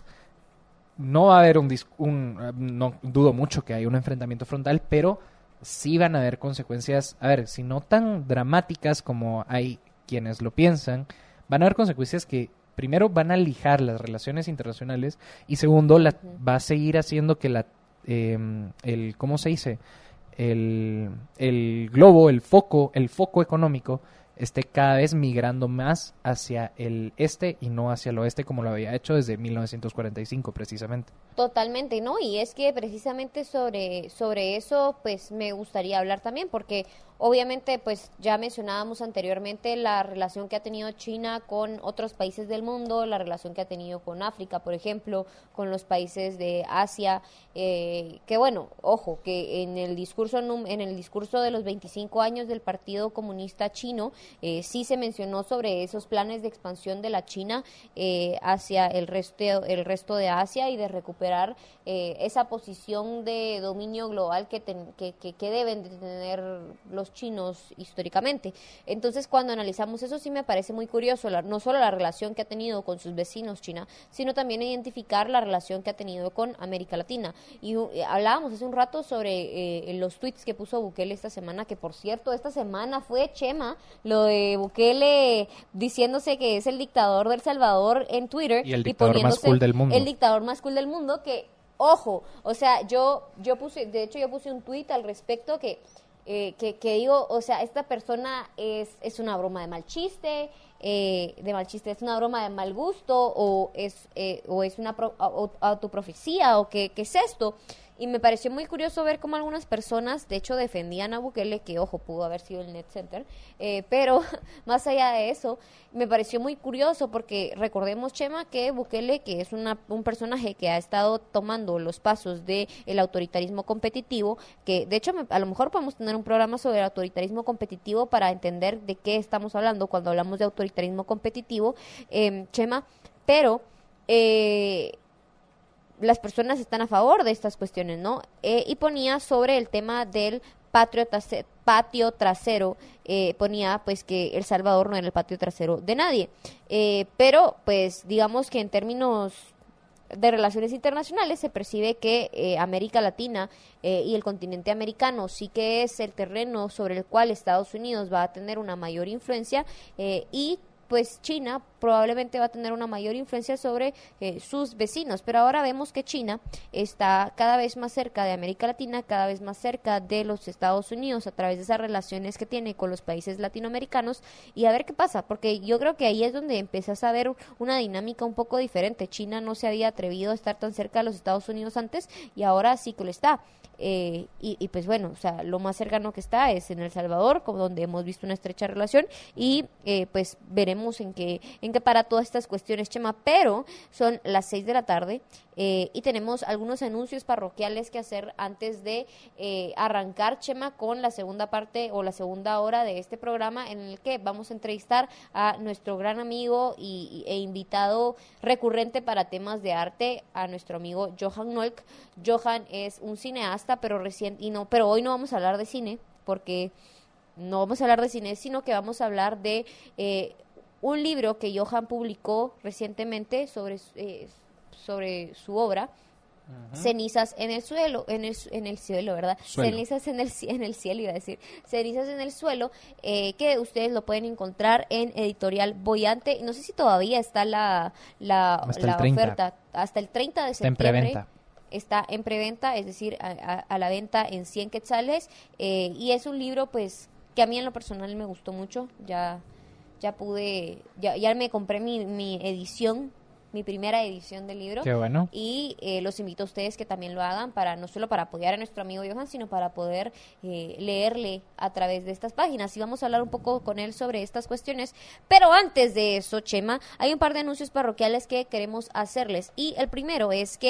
Speaker 4: no va a haber un, dis- un no dudo mucho que haya un enfrentamiento frontal, pero sí van a haber consecuencias, a ver, si no tan dramáticas como hay quienes lo piensan, van a haber consecuencias que primero van a lijar las relaciones internacionales y segundo la, uh-huh. va a seguir haciendo que la eh, el ¿cómo se dice? el el globo, el foco, el foco económico esté cada vez migrando más hacia el este y no hacia el oeste como lo había hecho desde mil novecientos cuarenta y cinco precisamente.
Speaker 3: Totalmente, ¿no? Y es que precisamente sobre, sobre eso pues me gustaría hablar también porque obviamente pues ya mencionábamos anteriormente la relación que ha tenido China con otros países del mundo, la relación que ha tenido con África, por ejemplo, con los países de Asia, eh, que bueno, ojo, que en el discurso en el discurso de los veinticinco años del Partido Comunista Chino eh, sí se mencionó sobre esos planes de expansión de la China eh, hacia el resto, el resto de Asia y de recuperar eh, esa posición de dominio global que, ten, que, que, que deben de tener los chinos históricamente. Entonces, cuando analizamos eso, sí me parece muy curioso, la, no solo la relación que ha tenido con sus vecinos China, sino también identificar la relación que ha tenido con América Latina. Y uh, hablábamos hace un rato sobre eh, los tweets que puso Bukele esta semana, que por cierto, esta semana fue Chema, lo de Bukele diciéndose que es el dictador del Salvador en Twitter.
Speaker 4: Y el dictador más cool del mundo.
Speaker 3: El dictador más cool del mundo, que, ojo, o sea, yo, yo puse, de hecho yo puse un tweet al respecto que Eh, que, que digo, o sea, esta persona es, es una broma de mal chiste, eh, de mal chiste, es una broma de mal gusto, o es, eh, o es una pro, autoprofecía, o qué, qué es esto. Y me pareció muy curioso ver cómo algunas personas, de hecho, defendían a Bukele, que, ojo, pudo haber sido el Net Center, eh, pero más allá de eso, me pareció muy curioso porque recordemos, Chema, que Bukele, que es una, un personaje que ha estado tomando los pasos del autoritarismo competitivo, que de hecho me, a lo mejor podemos tener un programa sobre el autoritarismo competitivo para entender de qué estamos hablando cuando hablamos de autoritarismo competitivo, eh, Chema, pero... Eh, las personas están a favor de estas cuestiones, ¿no? Eh, y ponía sobre el tema del patio, trase, patio trasero, eh, ponía pues que El Salvador no era el patio trasero de nadie. Eh, pero pues digamos que en términos de relaciones internacionales se percibe que eh, América Latina eh, y el continente americano sí que es el terreno sobre el cual Estados Unidos va a tener una mayor influencia eh, y pues China probablemente va a tener una mayor influencia sobre eh, sus vecinos, pero ahora vemos que China está cada vez más cerca de América Latina, cada vez más cerca de los Estados Unidos a través de esas relaciones que tiene con los países latinoamericanos y a ver qué pasa, porque yo creo que ahí es donde empiezas a ver una dinámica un poco diferente. China no se había atrevido a estar tan cerca de los Estados Unidos antes y ahora sí que lo está. Eh, y, y pues bueno, o sea, lo más cercano que está es en El Salvador, como donde hemos visto una estrecha relación y eh, pues veremos en qué en qué para todas estas cuestiones, Chema, pero son las seis de la tarde eh, y tenemos algunos anuncios parroquiales que hacer antes de eh, arrancar, Chema, con la segunda parte o la segunda hora de este programa en el que vamos a entrevistar a nuestro gran amigo y, y, e invitado recurrente para temas de arte, a nuestro amigo Johan Nolk. Johan es un cineasta, pero recién y no, pero hoy no vamos a hablar de cine porque no vamos a hablar de cine, sino que vamos a hablar de eh, un libro que Johan publicó recientemente sobre eh, sobre su obra. Uh-huh. Cenizas en el suelo, en el, en el cielo, ¿verdad? Suelo. Cenizas en el, en el cielo, iba a decir. Cenizas en el suelo, eh, que ustedes lo pueden encontrar en Editorial Boyante. No sé si todavía está la, la, la oferta. Hasta el treinta de septiembre. Está en preventa. Está en preventa, es decir, a, a, a la venta en cien quetzales. Eh, y es un libro, pues, que a mí en lo personal me gustó mucho. Ya, ya pude, ya, ya me compré mi, mi edición. mi primera edición del libro.
Speaker 4: Qué bueno.
Speaker 3: Y eh, los invito a ustedes que también lo hagan, para no solo para apoyar a nuestro amigo Johan, sino para poder eh, leerle a través de estas páginas. Y vamos a hablar un poco con él sobre estas cuestiones. Pero antes de eso, Chema, hay un par de anuncios parroquiales que queremos hacerles. Y el primero es que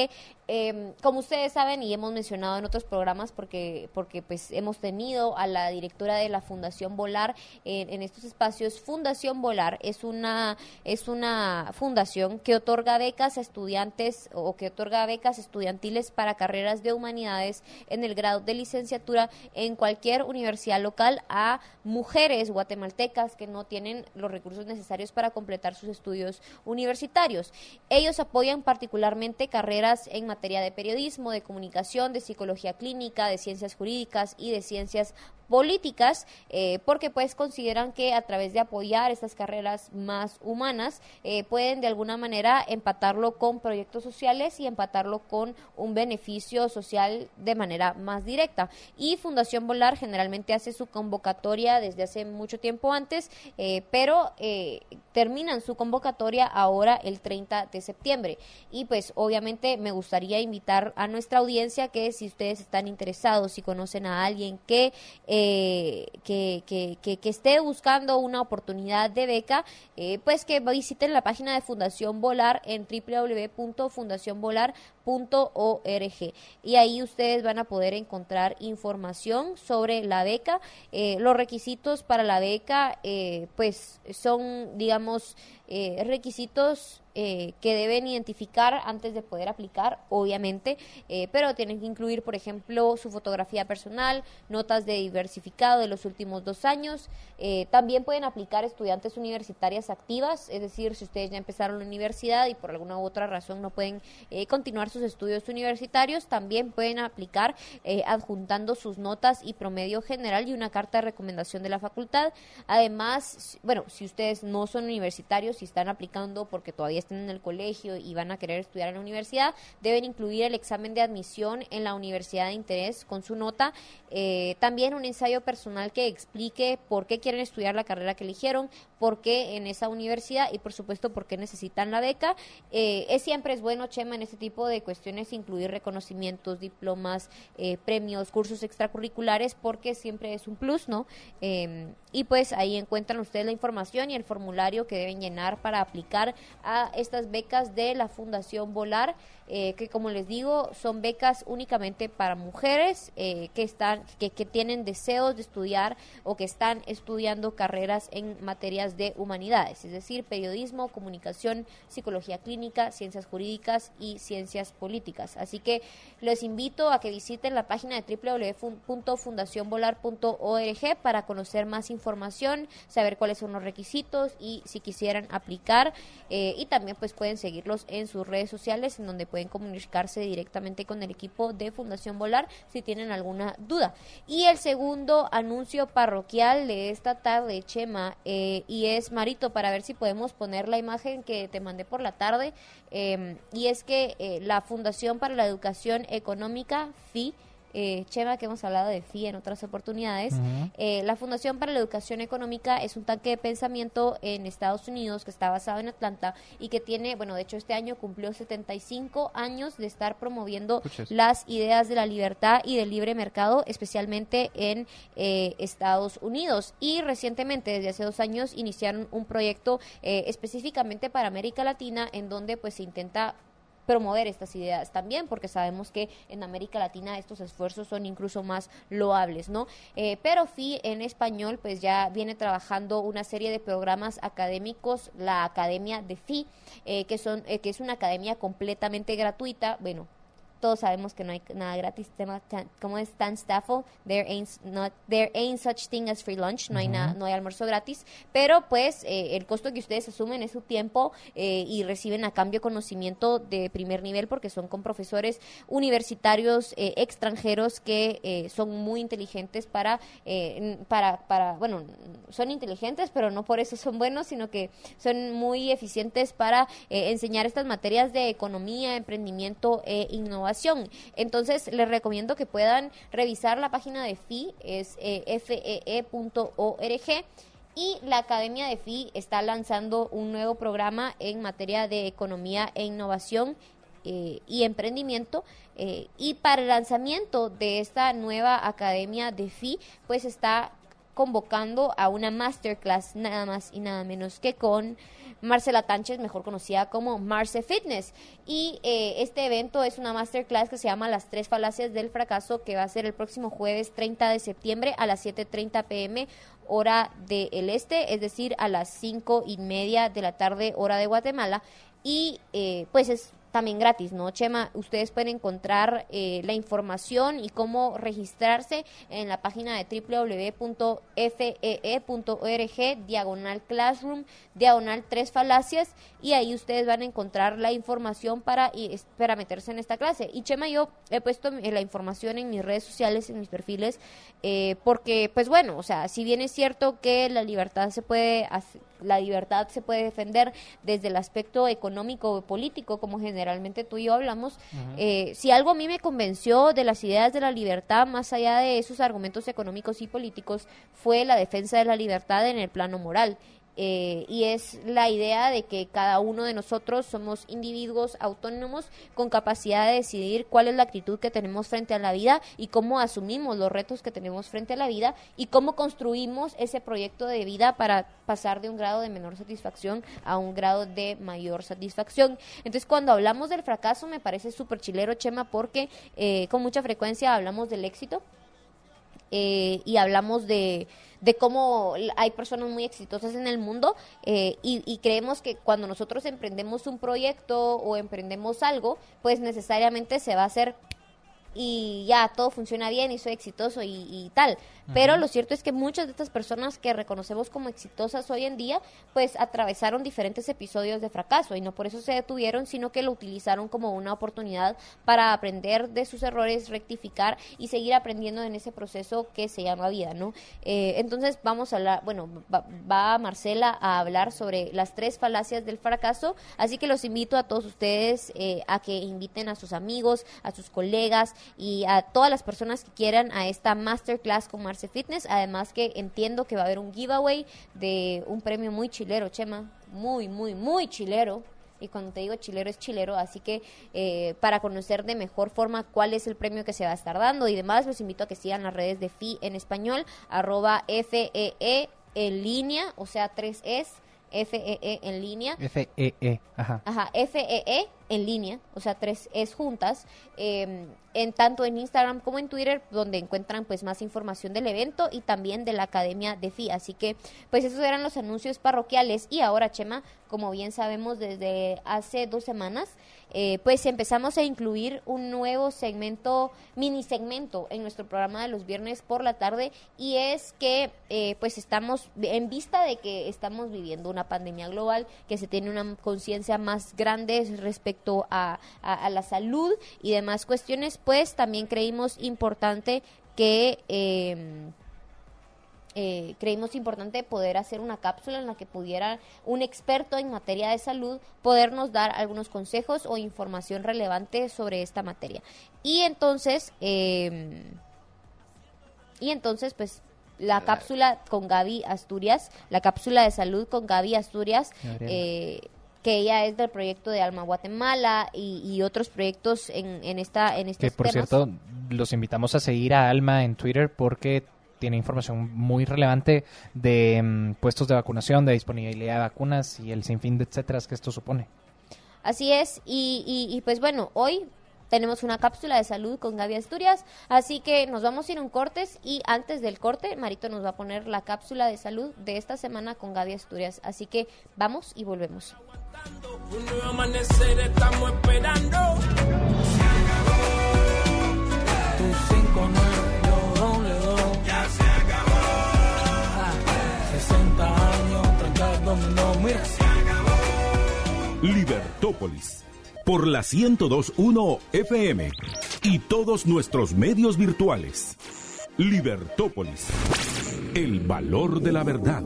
Speaker 3: Eh, como ustedes saben y hemos mencionado en otros programas, porque porque pues hemos tenido a la directora de la Fundación Volar en, en estos espacios. Fundación Volar es una es una fundación que otorga becas a estudiantes o que otorga becas estudiantiles para carreras de humanidades en el grado de licenciatura en cualquier universidad local a mujeres guatemaltecas que no tienen los recursos necesarios para completar sus estudios universitarios. Ellos apoyan particularmente carreras en materia de periodismo, de comunicación, de psicología clínica, de ciencias jurídicas y de ciencias políticas, eh, porque pues consideran que a través de apoyar estas carreras más humanas eh, pueden de alguna manera empatarlo con proyectos sociales y empatarlo con un beneficio social de manera más directa. Y Fundación Volar generalmente hace su convocatoria desde hace mucho tiempo antes, eh, pero eh, terminan su convocatoria ahora el treinta de septiembre. Y pues obviamente me gustaría invitar a nuestra audiencia que si ustedes están interesados, si conocen a alguien que Eh, que, que, que, que esté buscando una oportunidad de beca, eh, pues que visiten la página de Fundación Volar en doble u doble u doble u punto fundación volar punto org y ahí ustedes van a poder encontrar información sobre la beca. Eh, los requisitos para la beca eh, pues son, digamos, eh, requisitos Eh, que deben identificar antes de poder aplicar, obviamente, eh, pero tienen que incluir, por ejemplo, su fotografía personal, notas de diversificado de los últimos dos años. Eh, también pueden aplicar estudiantes universitarias activas, es decir, si ustedes ya empezaron la universidad y por alguna u otra razón no pueden eh, continuar sus estudios universitarios, también pueden aplicar eh, adjuntando sus notas y promedio general y una carta de recomendación de la facultad. Además, bueno, si ustedes no son universitarios, si están aplicando porque todavía estén en el colegio y van a querer estudiar en la universidad, deben incluir el examen de admisión en la universidad de interés con su nota, eh, también un ensayo personal que explique por qué quieren estudiar la carrera que eligieron, por qué en esa universidad y por supuesto por qué necesitan la beca. Eh, es siempre es bueno, Chema, en este tipo de cuestiones incluir reconocimientos, diplomas, eh, premios, cursos extracurriculares, porque siempre es un plus, ¿no? Eh, y pues ahí encuentran ustedes la información y el formulario que deben llenar para aplicar a estas becas de la Fundación Volar, eh, que como les digo son becas únicamente para mujeres eh, que están que, que tienen deseos de estudiar o que están estudiando carreras en materias de humanidades, es decir, periodismo, comunicación, psicología clínica, ciencias jurídicas y ciencias políticas. Así que les invito a que visiten la página de doble u doble u doble u punto fundación volar punto org para conocer más información, saber cuáles son los requisitos y si quisieran aplicar, eh, y también pues pueden seguirlos en sus redes sociales en donde pueden comunicarse directamente con el equipo de Fundación Volar si tienen alguna duda. Y el segundo anuncio parroquial de esta tarde, Chema, eh, y es Marito, para ver si podemos poner la imagen que te mandé por la tarde, eh, y es que eh, la Fundación para la Educación Económica, F I, Eh, Chema, que hemos hablado de F I en otras oportunidades, uh-huh. eh, la Fundación para la Educación Económica es un tanque de pensamiento en Estados Unidos que está basado en Atlanta y que tiene, bueno, de hecho este año cumplió setenta y cinco años de estar promoviendo Escuches. las ideas de la libertad y del libre mercado, especialmente en eh, Estados Unidos. Y recientemente, desde hace dos años, iniciaron un proyecto eh, específicamente para América Latina, en donde pues se intenta promover estas ideas también, porque sabemos que en América Latina estos esfuerzos son incluso más loables, ¿no? Eh, pero F I en español pues ya viene trabajando una serie de programas académicos, la Academia de F I, eh, que son eh, que es una academia completamente gratuita. Bueno, todos sabemos que no hay nada gratis, tema tan, como es tan staffel, there ain't, not, there ain't such thing as free lunch, no, uh-huh. hay nada, no hay almuerzo gratis, pero pues eh, el costo que ustedes asumen es su tiempo eh, y reciben a cambio conocimiento de primer nivel, porque son con profesores universitarios eh, extranjeros que eh, son muy inteligentes para, eh, para, para, bueno, son inteligentes, pero no por eso son buenos, sino que son muy eficientes para eh, enseñar estas materias de economía, emprendimiento e innovación. Entonces les recomiendo que puedan revisar la página de F I, es eh, F E E punto org, y la Academia de F I está lanzando un nuevo programa en materia de economía e innovación eh, y emprendimiento, eh, y para el lanzamiento de esta nueva Academia de F I pues está convocando a una masterclass nada más y nada menos que con Marcela Tánchez, mejor conocida como Marce Fitness. Y eh, este evento es una masterclass que se llama Las tres falacias del fracaso, que va a ser el próximo jueves treinta de septiembre a las siete treinta pm hora del este, es decir, a las cinco y media de la tarde hora de Guatemala. Y eh, pues es también gratis, ¿no, Chema? Ustedes pueden encontrar eh, la información y cómo registrarse en la página de w w w punto f e e punto org, diagonal classroom, diagonal tres falacias, y ahí ustedes van a encontrar la información para, y, para meterse en esta clase. Y Chema, yo he puesto la información en mis redes sociales, en mis perfiles, eh, porque, pues bueno, o sea, si bien es cierto que la libertad se puede hacer, la libertad se puede defender desde el aspecto económico o político, como generalmente tú y yo hablamos. Uh-huh. eh, si algo a mí me convenció de las ideas de la libertad, más allá de esos argumentos económicos y políticos, fue la defensa de la libertad en el plano moral. Eh, y es la idea de que cada uno de nosotros somos individuos autónomos con capacidad de decidir cuál es la actitud que tenemos frente a la vida y cómo asumimos los retos que tenemos frente a la vida y cómo construimos ese proyecto de vida para pasar de un grado de menor satisfacción a un grado de mayor satisfacción. Entonces, cuando hablamos del fracaso, me parece súper chilero, Chema, porque eh, con mucha frecuencia hablamos del éxito. Eh, y hablamos de, de cómo hay personas muy exitosas en el mundo eh, y, y creemos que cuando nosotros emprendemos un proyecto o emprendemos algo, pues necesariamente se va a hacer y ya todo funciona bien y soy exitoso y, y tal. Pero uh-huh. Lo cierto es que muchas de estas personas que reconocemos como exitosas hoy en día, pues atravesaron diferentes episodios de fracaso y no por eso se detuvieron, sino que lo utilizaron como una oportunidad para aprender de sus errores, rectificar y seguir aprendiendo en ese proceso que se llama vida, ¿no? Eh, entonces vamos a hablar, bueno, va, va Marcela a hablar sobre las tres falacias del fracaso, así que los invito a todos ustedes eh, a que inviten a sus amigos, a sus colegas y a todas las personas que quieran a esta masterclass con Marce Fitness. Además que entiendo que va a haber un giveaway de un premio muy chilero, Chema, muy, muy, muy chilero. Y cuando te digo chilero, es chilero, así que eh, para conocer de mejor forma cuál es el premio que se va a estar dando y demás, los invito a que sigan las redes de F I en español, arroba F E E en línea, o sea, tres es, F E E en línea.
Speaker 4: F E E, ajá.
Speaker 3: Ajá, F E E en línea, o sea, tres es juntas, eh, en tanto en Instagram como en Twitter, donde encuentran pues más información del evento y también de la Academia de F I. Así que pues esos eran los anuncios parroquiales. Y ahora, Chema, como bien sabemos desde hace dos semanas, eh, pues empezamos a incluir un nuevo segmento, mini segmento en nuestro programa de los viernes por la tarde, y es que eh, pues estamos en vista de que estamos viviendo una pandemia global, que se tiene una conciencia más grande respecto a, a, a la salud y demás cuestiones, pues también creímos importante que eh, eh, creímos importante poder hacer una cápsula en la que pudiera un experto en materia de salud podernos dar algunos consejos o información relevante sobre esta materia. Y entonces eh, y entonces pues la cápsula con Gaby Asturias, la cápsula de salud con Gaby Asturias, eh, que ella es del proyecto de Alma Guatemala y, y otros proyectos en, en esta en estos
Speaker 4: que por
Speaker 3: temas.
Speaker 4: Cierto, los invitamos a seguir a Alma en Twitter porque tiene información muy relevante de um, puestos de vacunación, de disponibilidad de vacunas y el sinfín de etcétera que esto supone.
Speaker 3: Así es, y, y, y pues bueno, hoy tenemos una cápsula de salud con Gaby Asturias, así que nos vamos a ir a un cortes y antes del corte, Marito nos va a poner la cápsula de salud de esta semana con Gaby Asturias, así que vamos y volvemos.
Speaker 5: Un nuevo amanecer estamos esperando. Se acabó. Tu cinco nueve doble dos. Ya se acabó. Ah, sesenta años tras dominó. Mira. Se acabó.
Speaker 1: Libertópolis. Por la ciento dos punto uno F M y todos nuestros medios virtuales. Libertópolis. El valor de la verdad.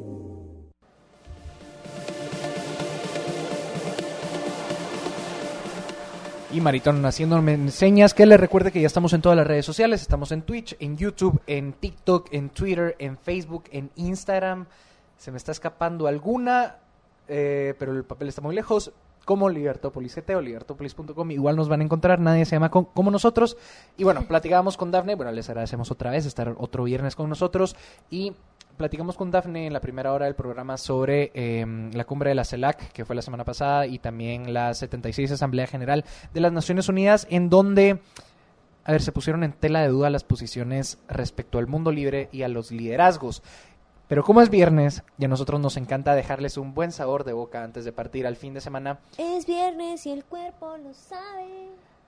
Speaker 4: Y Maritón haciéndome señas que le recuerde que ya estamos en todas las redes sociales. Estamos en Twitch, en YouTube, en TikTok, en Twitter, en Facebook, en Instagram. Se me está escapando alguna, eh, pero el papel está muy lejos. como Libertópolis G T o libertópolis punto com. Igual nos van a encontrar, nadie se llama con, como nosotros. Y bueno, platicábamos con Dafne, bueno, les agradecemos otra vez estar otro viernes con nosotros. Y platicamos con Dafne en la primera hora del programa sobre eh, la cumbre de la CELAC, que fue la semana pasada, y también la setenta y seis Asamblea General de las Naciones Unidas, en donde, a ver, se pusieron en tela de duda las posiciones respecto al mundo libre y a los liderazgos. Pero como es viernes y a nosotros nos encanta dejarles un buen sabor de boca antes de partir al fin de semana.
Speaker 3: Es viernes y el cuerpo lo sabe.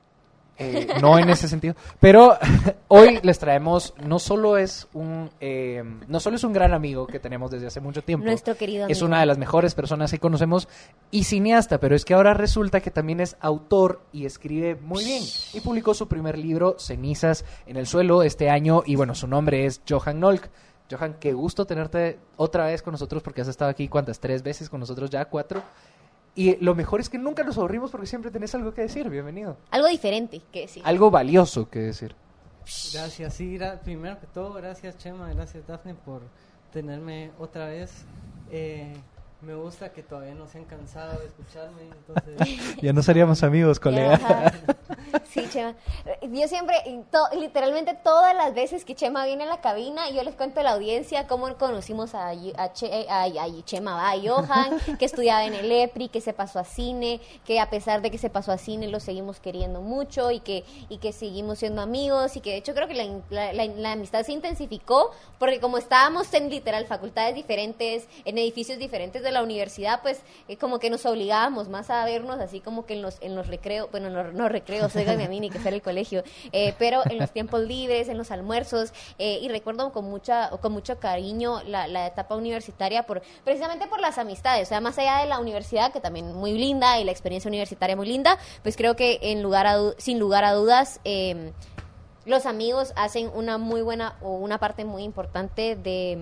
Speaker 4: Eh, no en ese sentido, pero hoy les traemos, no solo es un eh, no solo es un gran amigo que tenemos desde hace mucho tiempo,
Speaker 3: Nuestro querido amigo.
Speaker 4: Es una de las mejores personas que conocemos y cineasta, pero es que ahora resulta que también es autor y escribe muy bien, y publicó su primer libro, Cenizas en el Suelo, este año, y bueno, su nombre es Johan Nolk. Johan, qué gusto tenerte otra vez con nosotros, porque has estado aquí, ¿cuántas? ¿Tres veces con nosotros ya? ¿Cuatro? Y lo mejor es que nunca nos aburrimos porque siempre tenés algo que decir. Bienvenido.
Speaker 3: Algo diferente que decir.
Speaker 4: Algo valioso que decir.
Speaker 7: Gracias, sí, gra- primero que todo, gracias Chema, gracias Dafne por tenerme otra vez. Eh, me gusta que todavía no se han cansado de escucharme, entonces...
Speaker 4: Ya no seríamos amigos, colega.
Speaker 3: Ajá. Sí, Chema. Yo siempre, to- literalmente todas las veces que Chema viene a la cabina, yo les cuento a la audiencia cómo conocimos a, a, che, a, a Chema, a Johan, que estudiaba en el EPRI, que se pasó a cine, que a pesar de que se pasó a cine lo seguimos queriendo mucho y que y que seguimos siendo amigos, y que de hecho creo que la, la, la, la amistad se intensificó porque como estábamos en literal facultades diferentes, en edificios diferentes de la universidad, pues eh, como que nos obligábamos más a vernos así como que en los en los recreos, bueno, no, no recreos, oigan a mí ni que sea el colegio, eh, pero en los tiempos libres, en los almuerzos, eh, y recuerdo con mucha con mucho cariño la, la etapa universitaria por precisamente por las amistades, o sea, más allá de la universidad, que también muy linda, y la experiencia universitaria muy linda, pues creo que en lugar a, sin lugar a dudas eh, los amigos hacen una muy buena o una parte muy importante de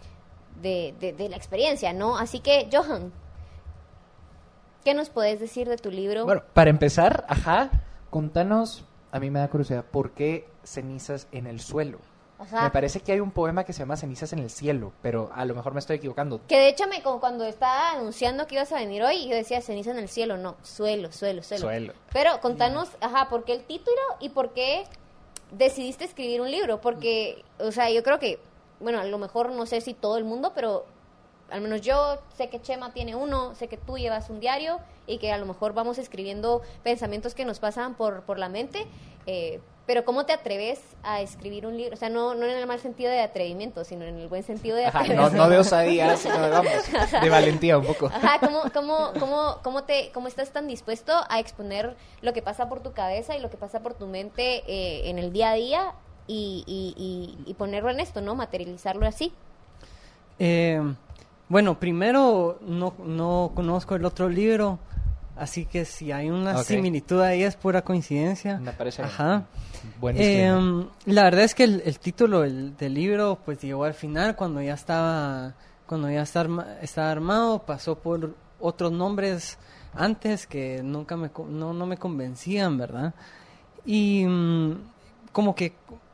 Speaker 3: De, de, de la experiencia, ¿no? Así que, Johan, ¿qué nos puedes decir de tu libro?
Speaker 4: Bueno, para empezar, ajá, contanos, a mí me da curiosidad, ¿por qué Cenizas en el Suelo?
Speaker 3: O sea,
Speaker 4: Me parece que hay un poema que se llama Cenizas en el Cielo, pero a lo mejor me estoy equivocando.
Speaker 3: que de hecho me como cuando estaba anunciando que ibas a venir hoy, yo decía ceniza en el cielo, no, suelo, suelo, suelo.
Speaker 4: Suelo.
Speaker 3: Pero contanos, ajá, ¿por qué el título y por qué decidiste escribir un libro? Porque, o sea, yo creo que, bueno, a lo mejor no sé si todo el mundo, pero al menos yo sé que Chema tiene uno, sé que tú llevas un diario y que a lo mejor vamos escribiendo pensamientos que nos pasan por, por la mente, eh, pero ¿cómo te atreves a escribir un libro? O sea, no, no en el mal sentido de atrevimiento, sino en el buen sentido de
Speaker 4: Ajá,
Speaker 3: atreverse.
Speaker 4: no, no de osadía, sino de, vamos, de valentía un poco.
Speaker 3: Ajá, ¿cómo, cómo, cómo, cómo, te, ¿cómo estás tan dispuesto a exponer lo que pasa por tu cabeza y lo que pasa por tu mente eh, en el día a día y, y, y, y ponerlo en esto, ¿no? Materializarlo así.
Speaker 7: Eh, bueno, primero no, no conozco el otro libro, así que si hay una
Speaker 4: Ok.
Speaker 7: similitud ahí es pura coincidencia.
Speaker 4: Me parece
Speaker 7: Ajá.
Speaker 4: buen
Speaker 7: Eh,
Speaker 4: disclaimer.
Speaker 7: la verdad es que el, el título del, del libro pues llegó al final cuando ya estaba cuando ya está arma- estaba armado, pasó por otros nombres antes que nunca me co- no, no me convencían, ¿verdad? Y mm, como que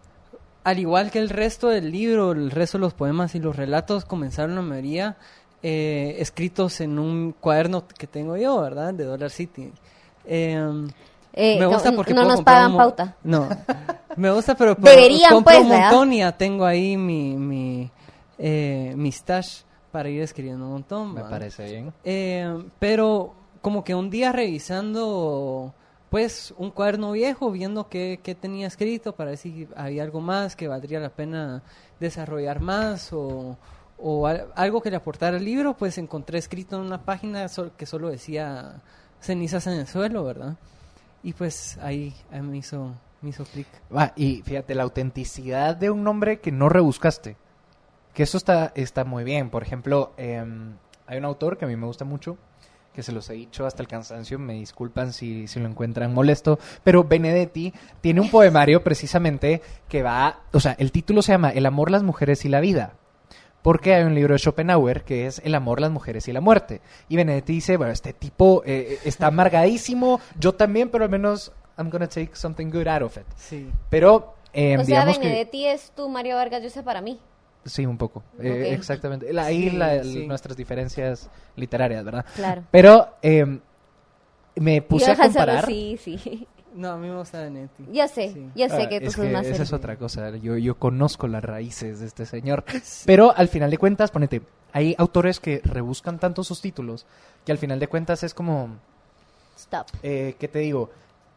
Speaker 7: al igual que el resto del libro, el resto de los poemas y los relatos comenzaron la mayoría eh, escritos en un cuaderno que tengo yo, ¿verdad? De Dollar City. Eh,
Speaker 3: Eh,
Speaker 7: me gusta
Speaker 3: no-
Speaker 7: porque
Speaker 3: no
Speaker 7: puedo
Speaker 3: nos
Speaker 7: comprar
Speaker 3: pagan
Speaker 7: un mo-
Speaker 3: pauta.
Speaker 7: No, me gusta, pero po-
Speaker 3: Deberían,
Speaker 7: compro
Speaker 3: pues,
Speaker 7: un
Speaker 3: ¿verdad?
Speaker 7: montón y ya tengo ahí mi mi, eh, mi stash para ir escribiendo un montón.
Speaker 4: Me
Speaker 7: ¿va?
Speaker 4: parece bien.
Speaker 7: Eh, pero como que un día revisando pues un cuaderno viejo, viendo qué, qué tenía escrito para ver si había algo más que valdría la pena desarrollar más o, o al- algo que le aportara al libro, pues encontré escrito en una página sol- que solo decía cenizas en el suelo, ¿verdad? Y pues ahí, ahí me hizo, me hizo clic.
Speaker 4: Va, y fíjate, la autenticidad de un nombre que no rebuscaste. Que eso está, está muy bien. Por ejemplo, eh, hay un autor que a mí me gusta mucho, que se los he dicho hasta el cansancio, me disculpan si, si lo encuentran molesto, pero Benedetti tiene un poemario precisamente que va, o sea, el título se llama El amor, las mujeres y la vida. Porque hay un libro de Schopenhauer que es El amor, las mujeres y la muerte. Y Benedetti dice, bueno, este tipo eh, está amargadísimo, yo también, pero al menos I'm gonna take something good out of it.
Speaker 7: Sí.
Speaker 4: Pero, eh,
Speaker 3: O sea,
Speaker 4: digamos que...
Speaker 3: Benedetti es tu Mario Vargas Llosa para mí.
Speaker 4: Sí, un poco. Eh,
Speaker 3: Ok.
Speaker 4: exactamente. La- Ahí
Speaker 7: Sí,
Speaker 4: la-
Speaker 7: sí.
Speaker 4: nuestras diferencias literarias, ¿verdad?
Speaker 3: Claro.
Speaker 4: Pero, eh, me puse
Speaker 3: Yo,
Speaker 4: a comparar.
Speaker 3: Sí, sí.
Speaker 7: No, a mí me gusta Benedetti.
Speaker 3: Yo sé,
Speaker 7: Sí.
Speaker 3: yo sé
Speaker 4: Ah,
Speaker 3: que tú
Speaker 4: es
Speaker 3: sos
Speaker 4: que
Speaker 3: más...
Speaker 4: esa
Speaker 3: el-
Speaker 4: es otra cosa. Yo, yo conozco las raíces de este señor. Pero al final de cuentas, ponete, hay autores que rebuscan tanto sus títulos que al final de cuentas es como,
Speaker 3: Stop.
Speaker 4: eh, ¿qué te digo?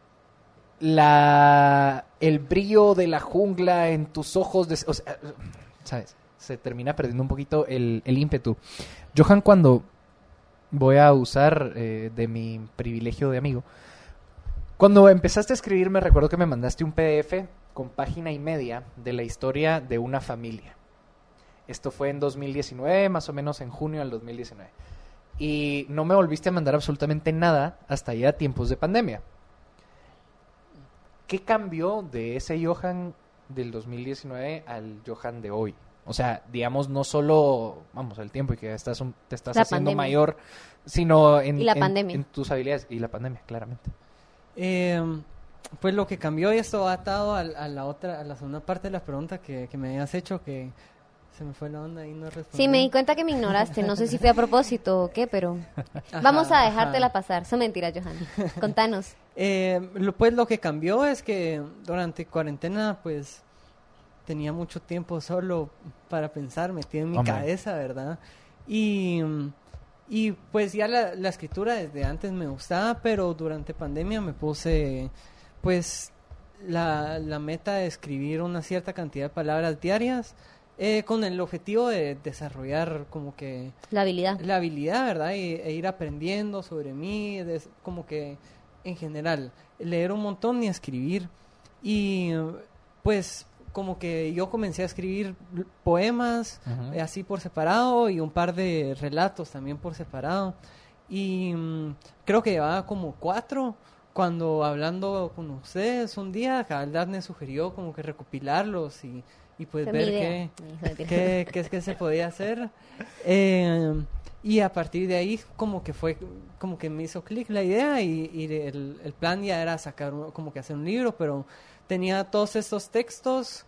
Speaker 4: La el brillo de la jungla en tus ojos, de, o sea, ¿sabes? Se termina perdiendo un poquito el, el ímpetu. Johan, cuando voy a usar eh, de mi privilegio de amigo, cuando empezaste a escribir, me recuerdo que me mandaste un P D F con página y media de la historia de una familia. Esto fue en dos mil diecinueve, más o menos en junio del dos mil diecinueve. Y no me volviste a mandar absolutamente nada hasta ya tiempos de pandemia. ¿Qué cambió de ese Johan del dos mil diecinueve al Johan de hoy? O sea, digamos, no solo, vamos, el tiempo y que estás un- te estás
Speaker 3: La
Speaker 4: haciendo
Speaker 3: pandemia.
Speaker 4: mayor, sino en,
Speaker 3: Y la
Speaker 4: en-
Speaker 3: pandemia.
Speaker 4: en tus habilidades. Y la pandemia, claramente.
Speaker 7: Eh, pues lo que cambió, y esto va atado a, a la otra, a la segunda parte de la pregunta que, que me habías hecho, que se me fue la onda y no respondí.
Speaker 3: Sí, me di cuenta que me ignoraste. No sé si fue a propósito o qué, pero
Speaker 7: Ajá,
Speaker 3: vamos a
Speaker 7: ajá.
Speaker 3: dejártela pasar. Son mentiras, Johan. Contanos.
Speaker 7: Eh, lo, pues lo que cambió es que durante cuarentena, pues tenía mucho tiempo solo para pensar, metido en mi
Speaker 4: Hombre.
Speaker 7: cabeza, ¿verdad? Y, mm, y pues ya la, la escritura desde antes me gustaba, pero durante pandemia me puse, pues, la, la meta de escribir una cierta cantidad de palabras diarias, eh, con el objetivo de desarrollar como que
Speaker 3: La habilidad.
Speaker 7: la habilidad, ¿verdad? Y, e ir aprendiendo sobre mí, des- como que en general, leer un montón y escribir. Y pues como que yo comencé a escribir l- poemas,
Speaker 4: Ujú.
Speaker 7: eh, así por separado, y un par de relatos también por separado. Y mm, creo que llevaba como cuatro. Cuando hablando con ustedes un día, Cabal me sugirió como que recopilarlos y, y pues
Speaker 3: Fue mi
Speaker 7: ver
Speaker 3: idea.
Speaker 7: qué,
Speaker 3: Me dijo, mentira.
Speaker 7: qué, qué es que se podía hacer. Eh, y a partir de ahí como que fue, como que me hizo clic la idea y, y el, el plan ya era sacar, un- como que hacer un libro, pero tenía todos estos textos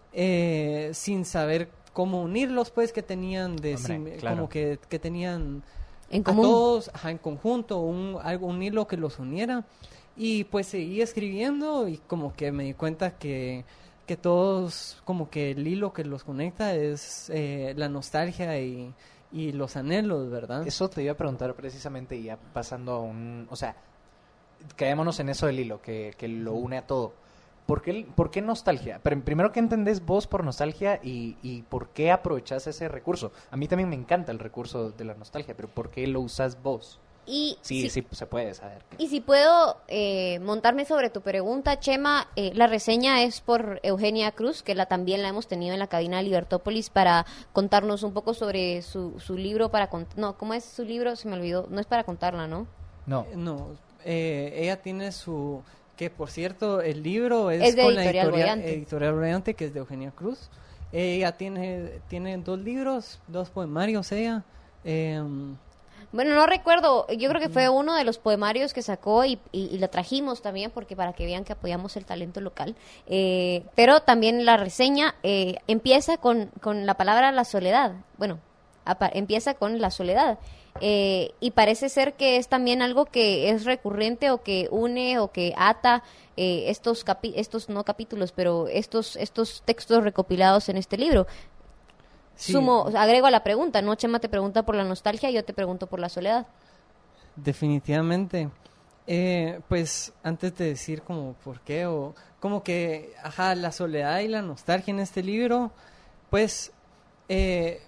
Speaker 7: eh, sin saber cómo unirlos, pues, que tenían de,
Speaker 4: Hombre,
Speaker 7: sim-
Speaker 4: claro.
Speaker 7: como que, que tenían
Speaker 3: En
Speaker 7: a
Speaker 3: común.
Speaker 7: todos, ajá, en conjunto, un, algo, un hilo que los uniera. Y pues seguí escribiendo y como que me di cuenta que, que todos, como que el hilo que los conecta es eh, la nostalgia y, y los anhelos, ¿verdad?
Speaker 4: Eso te iba a preguntar precisamente ya pasando a un... O sea, quedémonos en eso del hilo, que, que lo une a todo. ¿Por qué, por qué nostalgia? Pero primero, ¿qué entendés vos por nostalgia y, y por qué aprovechás ese recurso? A mí también me encanta el recurso de la nostalgia, pero ¿por qué lo usás vos?
Speaker 3: Y
Speaker 4: Sí,
Speaker 3: si-
Speaker 4: sí, se puede saber.
Speaker 3: Y si puedo eh, montarme sobre tu pregunta, Chema, eh, la reseña es por Eugenia Cruz, que la también la hemos tenido en la cabina de Libertópolis para contarnos un poco sobre su, su libro para cont- no, ¿cómo es su libro? Se me olvidó, no es para contarla, ¿no?
Speaker 4: No,
Speaker 7: No, eh, ella tiene su... Que por cierto, el libro es,
Speaker 3: Es de
Speaker 7: con la
Speaker 3: Editorial
Speaker 7: editorial,
Speaker 3: Boyante.
Speaker 7: editorial Boyante, que es de Eugenia Cruz. Ella tiene, tiene dos libros, dos poemarios ella. Eh,
Speaker 3: Bueno, no recuerdo, yo creo que fue uno de los poemarios que sacó y, y, y lo trajimos también porque para que vean que apoyamos el talento local. Eh, pero también la reseña eh, empieza con, con la palabra la soledad. Bueno, apa- empieza con la soledad. Eh, y parece ser que es también algo que es recurrente o que une o que ata eh, estos capi- estos no capítulos, pero estos estos textos recopilados en este libro.
Speaker 7: Sí.
Speaker 3: Sumo, o sea, agrego a la pregunta, ¿no? Chema te pregunta por la nostalgia y yo te pregunto por la soledad.
Speaker 7: Definitivamente. Eh, pues antes de decir como por qué o como que, ajá, la soledad y la nostalgia en este libro, pues eh,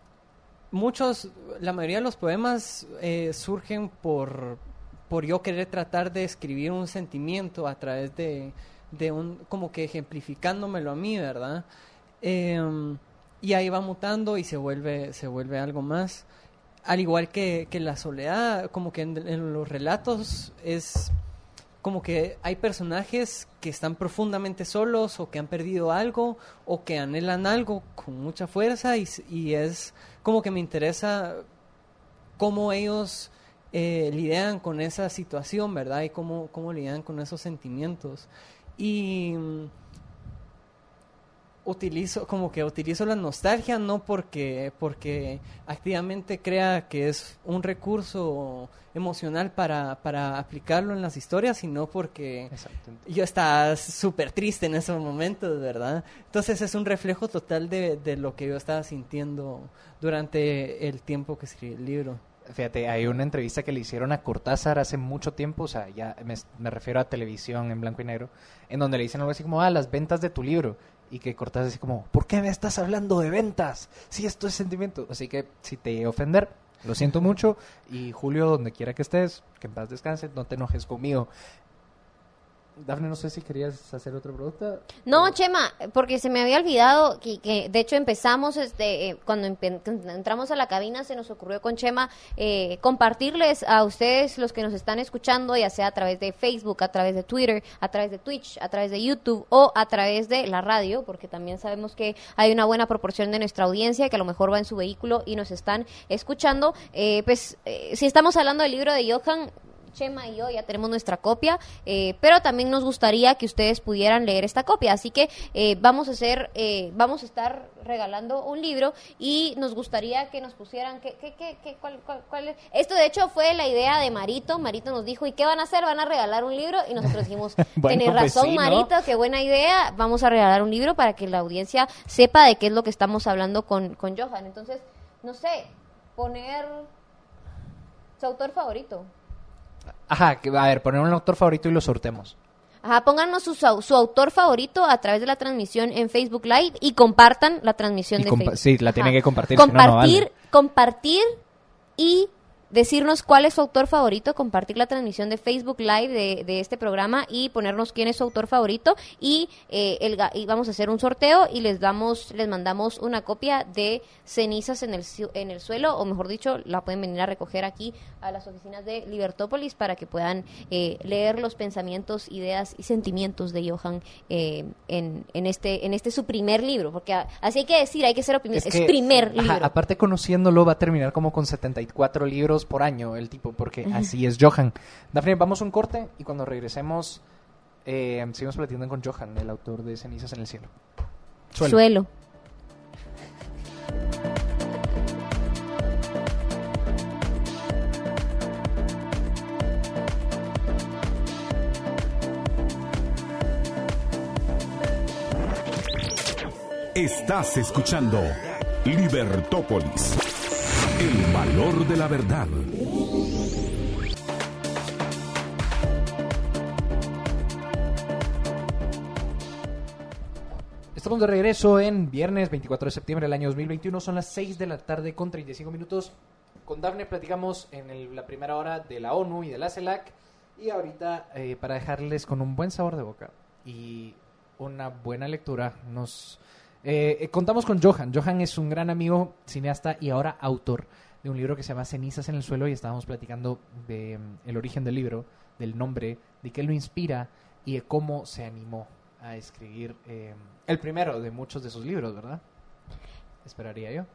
Speaker 7: muchos, la mayoría de los poemas eh, surgen por, por yo querer tratar de escribir un sentimiento a través de, de un, como que ejemplificándomelo a mí, ¿verdad? Em, y ahí va mutando y se vuelve, se vuelve algo más. Al igual que, que la soledad, como que en, en los relatos es como que hay personajes que están profundamente solos o que han perdido algo o que anhelan algo con mucha fuerza y, s- y es como que me interesa cómo ellos eh, lidian con esa situación, ¿verdad? Y cómo, cómo lidian con esos sentimientos. Y mm, utilizo, como que utilizo la nostalgia, no porque, porque activamente crea que es un recurso emocional para, para aplicarlo en las historias, sino porque yo estaba súper triste en esos momentos, ¿verdad? Entonces es un reflejo total de, de lo que yo estaba sintiendo durante el tiempo que escribí el libro.
Speaker 4: Fíjate, hay una entrevista que le hicieron a Cortázar hace mucho tiempo, o sea, ya me, me refiero a televisión en blanco y negro, en donde le dicen algo así como, ah, las ventas de tu libro, y que Cortázar dice como, ¿por qué me estás hablando de ventas? Si esto es sentimiento. Así que, si te ofender, lo siento mucho, y Julio, donde quiera que estés, que en paz descanse, no te enojes conmigo. Dafne, no sé si querías hacer otra pregunta.
Speaker 3: No,
Speaker 4: o...
Speaker 3: Chema, porque se me había olvidado que, que de hecho empezamos, este, eh, cuando empe- entramos a la cabina, se nos ocurrió con Chema eh, compartirles a ustedes, los que nos están escuchando, ya sea a través de Facebook, a través de Twitter, a través de Twitch, a través de YouTube o a través de la radio, porque también sabemos que hay una buena proporción de nuestra audiencia que a lo mejor va en su vehículo y nos están escuchando. Eh, pues, eh, si estamos hablando del libro de Johan, Chema y yo ya tenemos nuestra copia, eh, pero también nos gustaría que ustedes pudieran leer esta copia, así que eh, vamos a hacer, eh, vamos a estar regalando un libro y nos gustaría que nos pusieran, ¿qué, qué, qué, qué, cuál, cuál, cuál es? Esto de hecho fue la idea de Marito. Marito nos dijo, ¿y qué van a hacer? ¿Van a regalar un libro? Y nosotros dijimos,
Speaker 4: bueno,
Speaker 3: tenés
Speaker 4: pues
Speaker 3: razón,
Speaker 4: sí, ¿no?
Speaker 3: Marito, qué buena idea, vamos a regalar un libro para que la audiencia sepa de qué es lo que estamos hablando con, con Johan. Entonces, no sé, poner su autor favorito.
Speaker 4: Ajá, que, a ver, poner un autor favorito y lo sortemos.
Speaker 3: Ajá, pónganos su, su autor favorito a través de la transmisión en Facebook Live y compartan la transmisión
Speaker 4: Y
Speaker 3: de
Speaker 4: compa-
Speaker 3: Facebook.
Speaker 4: sí, la tienen
Speaker 3: Ajá.
Speaker 4: que compartir, si no, no
Speaker 3: Compartir,
Speaker 4: vale.
Speaker 3: compartir y decirnos cuál es su autor favorito, compartir la transmisión de Facebook Live de, de este programa y ponernos quién es su autor favorito y, eh, el, ga- y vamos a hacer un sorteo y les damos, les mandamos una copia de Cenizas en el, Su- en el Suelo, o mejor dicho, la pueden venir a recoger aquí a las oficinas de Libertópolis para que puedan eh, leer los pensamientos, ideas y sentimientos de Johan eh, en, en este en este su primer libro, porque a- así hay que decir, hay que ser optimista, es,
Speaker 4: que,
Speaker 3: primer
Speaker 4: ajá,
Speaker 3: libro.
Speaker 4: aparte, conociéndolo, va a terminar como con setenta y cuatro libros por año el tipo, porque así es Johan. Dafne, vamos a un corte y cuando regresemos eh, seguimos platicando con Johan, el autor de Cenizas en el Cielo. Suelo.
Speaker 3: Suelo.
Speaker 1: Estás escuchando Libertópolis, el valor de la verdad.
Speaker 4: Estamos de regreso en viernes veinticuatro de septiembre del año dos mil veintiuno. Son las seis de la tarde con treinta y cinco minutos. Con Dafne platicamos en el- la primera hora de la ONU y de la CELAC. Y ahorita, eh, para dejarles con un buen sabor de boca y una buena lectura, nos eh, eh, contamos con Johan. Johan es un gran amigo, cineasta y ahora autor de un libro que se llama Cenizas en el Suelo, y estábamos platicando de mm, el origen del libro, del nombre, de qué lo inspira y de cómo se animó a escribir eh, el primero de muchos de sus libros, ¿verdad? Esperaría yo.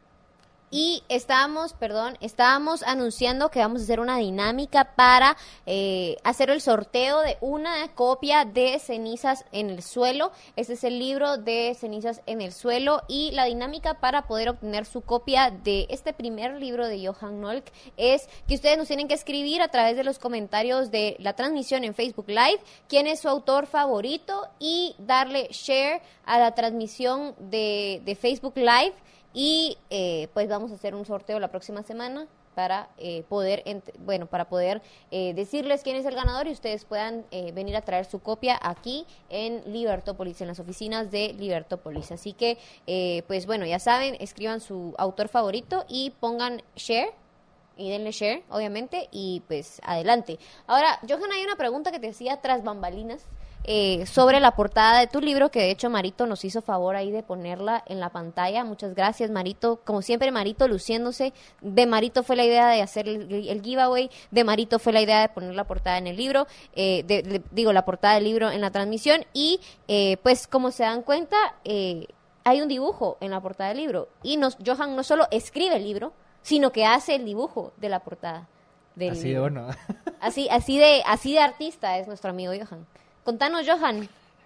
Speaker 3: Y estábamos, perdón, estábamos anunciando que vamos a hacer una dinámica para eh, hacer el sorteo de una copia de Cenizas en el Suelo. Este es el libro de Cenizas en el Suelo, y la dinámica para poder obtener su copia de este primer libro de Johan Nolk es que ustedes nos tienen que escribir a través de los comentarios de la transmisión en Facebook Live quién es su autor favorito y darle share a la transmisión de, de Facebook Live. Y eh, pues vamos a hacer un sorteo la próxima semana para eh, poder ent- bueno para poder eh, decirles quién es el ganador y ustedes puedan eh, venir a traer su copia aquí en Libertópolis, en las oficinas de Libertópolis. Así que eh, pues bueno, ya saben, escriban su autor favorito y pongan share y denle share, obviamente, y pues adelante. Ahora, Johan, hay una pregunta que te hacía tras bambalinas eh, sobre la portada de tu libro, que de hecho Marito nos hizo favor ahí de ponerla en la pantalla. Muchas gracias, Marito. Como siempre, Marito luciéndose. De Marito fue la idea de hacer el, el giveaway, de Marito fue la idea de poner la portada en el libro, eh, de, de- digo, la portada del libro en la transmisión, y eh, pues como se dan cuenta, eh, hay un dibujo en la portada del libro, y nos, Johan no solo escribe el libro, sino que hace el dibujo de la portada del
Speaker 4: Así de
Speaker 3: libro.
Speaker 4: bueno.
Speaker 3: Así, así de, así de artista es nuestro amigo Johan. Contanos, Johan.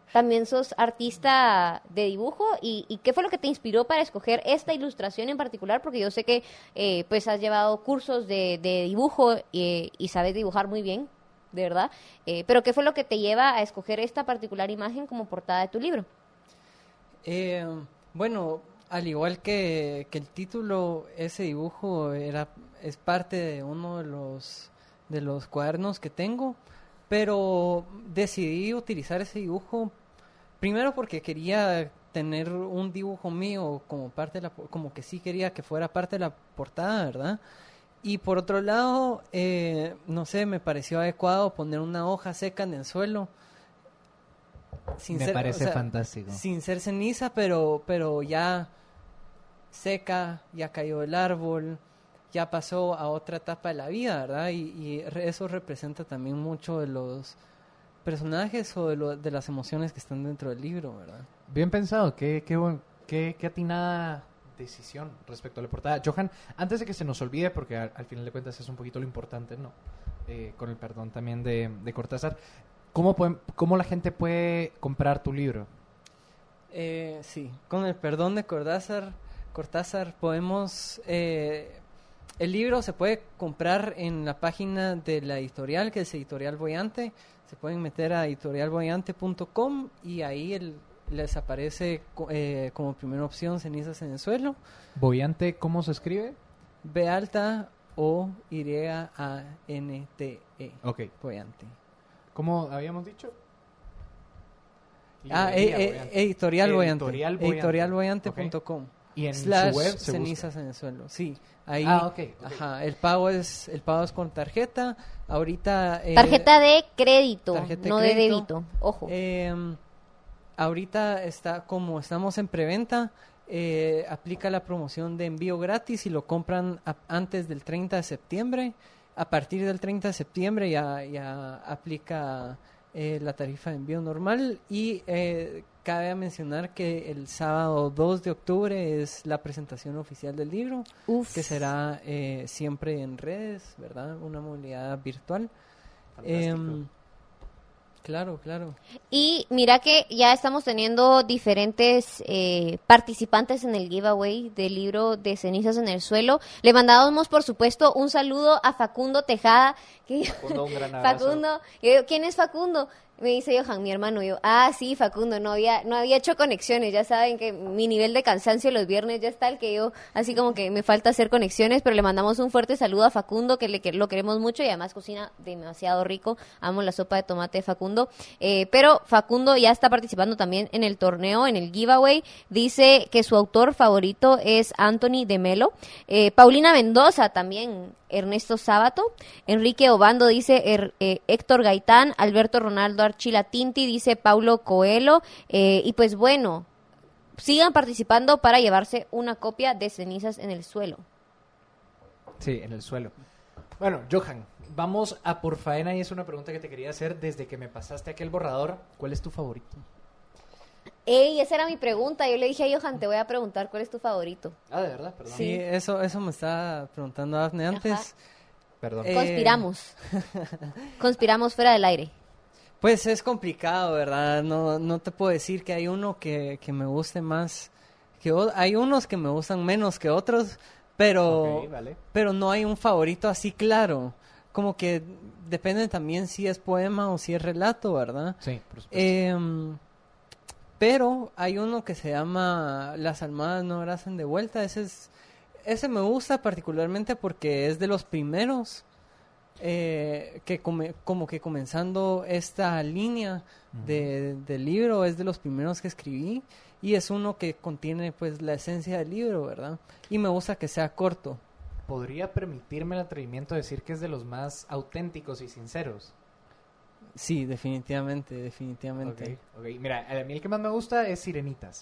Speaker 3: También sos artista de dibujo y, y ¿qué fue lo que te inspiró para escoger esta ilustración en particular? Porque yo sé que eh, pues has llevado cursos de, de dibujo eh, y sabes dibujar muy bien, de verdad. Eh, pero ¿qué fue lo que te lleva a escoger esta particular imagen como portada de tu libro?
Speaker 7: Eh, bueno, al igual que, que el título, ese dibujo era es parte de uno de los de los cuadernos que tengo, pero decidí utilizar ese dibujo primero porque quería tener un dibujo mío como parte de la, como que sí quería que fuera parte de la portada, ¿verdad? Y por otro lado, eh, no sé, me pareció adecuado poner una hoja seca en el suelo. Sin
Speaker 4: Me
Speaker 7: ser,
Speaker 4: parece
Speaker 7: o sea,
Speaker 4: fantástico.
Speaker 7: Sin ser ceniza, pero, pero ya seca, ya cayó el árbol, ya pasó a otra etapa de la vida, ¿verdad? Y, y eso representa también mucho de los personajes o de, lo, de las emociones que están dentro del libro, ¿verdad?
Speaker 4: Bien pensado, qué, qué, buen- qué, qué atinada decisión respecto a la portada. Johan, antes de que se nos olvide, porque al, al final de cuentas es un poquito lo importante, ¿no? Eh, con el perdón también de, de Cortázar, ¿cómo, pueden- ¿cómo la gente puede comprar tu libro?
Speaker 7: Eh, sí, con el perdón de Cortázar, Cortázar podemos... Eh, el libro se puede comprar en la página de la editorial, que es Editorial Boyante. Se pueden meter a editorial boyante punto com y ahí el, les aparece eh, como primera opción Cenizas en el Suelo.
Speaker 4: Boyante, ¿cómo se escribe?
Speaker 7: B alta O Y A N T E.
Speaker 4: Ok.
Speaker 7: Boyante.
Speaker 4: ¿Cómo habíamos dicho?
Speaker 7: Ah,
Speaker 4: Librería
Speaker 7: eh, eh,
Speaker 4: Boyante.
Speaker 7: Editorial Boyante.
Speaker 4: Editorial Boyante.
Speaker 7: editorial boyante punto com.
Speaker 4: Y en
Speaker 7: Slash
Speaker 4: su web se
Speaker 7: Cenizas
Speaker 4: busca.
Speaker 7: en el Suelo. Sí, ahí.
Speaker 4: Ah, ok, ok.
Speaker 7: Ajá, el pago es el pago es con tarjeta. Ahorita eh,
Speaker 3: Tarjeta de crédito,
Speaker 7: tarjeta de
Speaker 3: no de
Speaker 7: crédito.
Speaker 3: débito. Ojo.
Speaker 7: Eh, ahorita está, como estamos en preventa, eh, aplica la promoción de envío gratis y lo compran a- antes del treinta de septiembre. A partir del treinta de septiembre ya, ya aplica eh, la tarifa de envío normal y eh, cabe mencionar que el sábado dos de octubre es la presentación oficial del libro,
Speaker 3: Uf.
Speaker 7: que será eh, siempre en redes, ¿verdad? Una modalidad virtual.
Speaker 4: Fantástico.
Speaker 7: Em, Claro, claro.
Speaker 3: Y mira que ya estamos teniendo diferentes eh, participantes en el giveaway del libro de Cenizas en el Suelo. Le mandamos, por supuesto, un saludo a Facundo Tejada. Que
Speaker 4: Facundo, un gran abrazo.
Speaker 3: Facundo, yo digo, ¿quién es Facundo? Me dice Johan, mi hermano. Yo, ah, sí, Facundo, no había, no había hecho conexiones. Ya saben que mi nivel de cansancio los viernes ya está el que yo, así como que me falta hacer conexiones, pero le mandamos un fuerte saludo a Facundo, que, le, que lo queremos mucho y además cocina demasiado rico. Amo la sopa de tomate de Facundo. Eh, pero Facundo ya está participando también en el torneo, en el giveaway. Dice que su autor favorito es Anthony de Melo. Eh, Paulina Mendoza también, Ernesto Sábato. Enrique Obando dice er, eh, Héctor Gaitán. Alberto Ronaldo Archila Tinti dice Paulo Coelho. Eh, y pues bueno, sigan participando para llevarse una copia de Cenizas en el Suelo.
Speaker 4: Sí, en el suelo. Bueno, Johan, vamos a por faena y es una pregunta que te quería hacer desde que me pasaste aquel borrador. ¿Cuál es tu favorito?
Speaker 3: Ey, esa era mi pregunta. Yo le dije a Johan, te voy a preguntar cuál es tu favorito.
Speaker 4: Ah, de verdad, perdón.
Speaker 7: Sí, eso, eso me estaba preguntando Dafne antes.
Speaker 3: Ajá.
Speaker 4: Perdón.
Speaker 7: Eh,
Speaker 3: Conspiramos. Conspiramos fuera del aire.
Speaker 7: Pues es complicado, ¿verdad? No, no te puedo decir que hay uno que, que me guste más que o- hay unos que me gustan menos que otros, pero
Speaker 4: Ok, vale.
Speaker 7: pero no hay un favorito así claro. Como que depende también si es poema o si es relato, ¿verdad?
Speaker 4: Sí, por supuesto.
Speaker 7: Em, pero hay uno que se llama Las almohadas no hacen de vuelta. Ese es, ese me gusta particularmente porque es de los primeros eh, que come- como que comenzando esta línea de, del libro es de los primeros que escribí y es uno que contiene pues la esencia del libro, ¿verdad? Y me gusta que sea corto.
Speaker 4: ¿Podría permitirme el atrevimiento de decir que es de los más auténticos y sinceros?
Speaker 7: Sí, definitivamente, definitivamente.
Speaker 4: Ok, ok. Mira, a mí el que más me gusta es Sirenitas.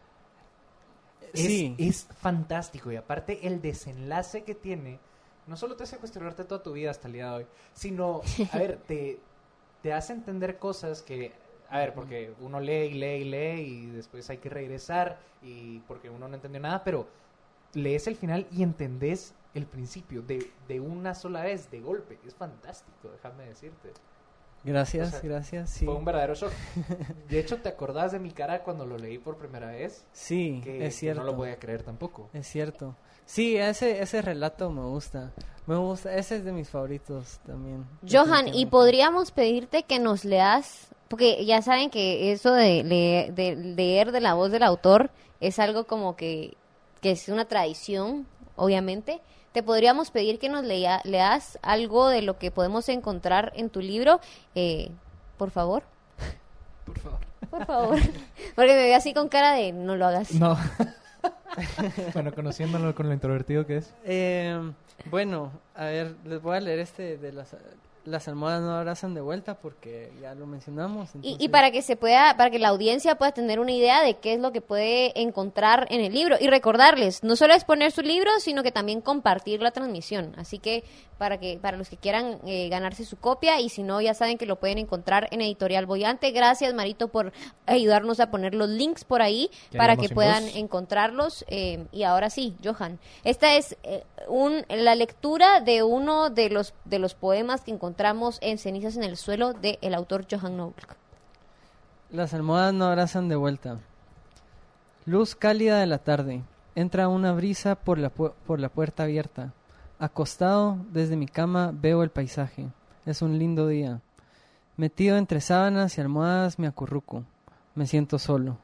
Speaker 4: Es,
Speaker 7: Sí.
Speaker 4: es fantástico y aparte el desenlace que tiene no solo te hace cuestionarte toda tu vida hasta el día de hoy, sino, a ver, te, te hace entender cosas que, a ver, porque uno lee y lee y lee y después hay que regresar y porque uno no entendió nada, pero lees el final y entendés el principio de, de una sola vez, de golpe. Es fantástico, déjame decirte.
Speaker 7: Gracias,
Speaker 4: O sea,
Speaker 7: gracias, sí.
Speaker 4: Fue un verdadero shock. De hecho, ¿te acordás de mi cara cuando lo leí por primera vez?
Speaker 7: Sí,
Speaker 4: Que,
Speaker 7: es
Speaker 4: que
Speaker 7: cierto.
Speaker 4: no lo podía creer tampoco.
Speaker 7: Es cierto. Sí, ese, ese relato me gusta. Me gusta, ese es de mis favoritos también.
Speaker 3: Johan, y
Speaker 7: definitivamente.
Speaker 3: podríamos pedirte que nos leas, porque ya saben que eso de, le- de leer de la voz del autor es algo como que, que es una tradición, obviamente. Te podríamos pedir que nos lea- leas algo de lo que podemos encontrar en tu libro, eh, por favor.
Speaker 4: Por favor.
Speaker 3: Por favor. Porque me veo así con cara de no lo hagas.
Speaker 4: No. Bueno, conociéndolo con lo introvertido que es.
Speaker 7: Eh, bueno, a ver, les voy a leer este de las, las almohadas no abrazan de vuelta porque ya lo mencionamos.
Speaker 3: Y, y
Speaker 7: entonces-
Speaker 3: para que se pueda, para que la audiencia pueda tener una idea de qué es lo que puede encontrar en el libro. Y recordarles, no solo es poner su libro, sino que también compartir la transmisión. Así que para que para los que quieran eh, ganarse su copia, y si no, ya saben que lo pueden encontrar en Editorial Boyante. Gracias, Marito, por ayudarnos a poner los links por ahí
Speaker 4: Ya
Speaker 3: para
Speaker 4: hablamos
Speaker 3: que
Speaker 4: sin
Speaker 3: puedan
Speaker 4: voz.
Speaker 3: encontrarlos. Eh, y ahora sí, Johan, esta es eh, un, la lectura de uno de los, de los poemas que encontramos en Cenizas en el Suelo del autor Johan Noblek.
Speaker 7: Las almohadas no abrazan de vuelta. Luz cálida de la tarde. Entra una brisa por la, pu- por la puerta abierta. Acostado desde mi cama veo el paisaje. Es un lindo día. Metido entre sábanas y almohadas me acurruco. Me siento solo.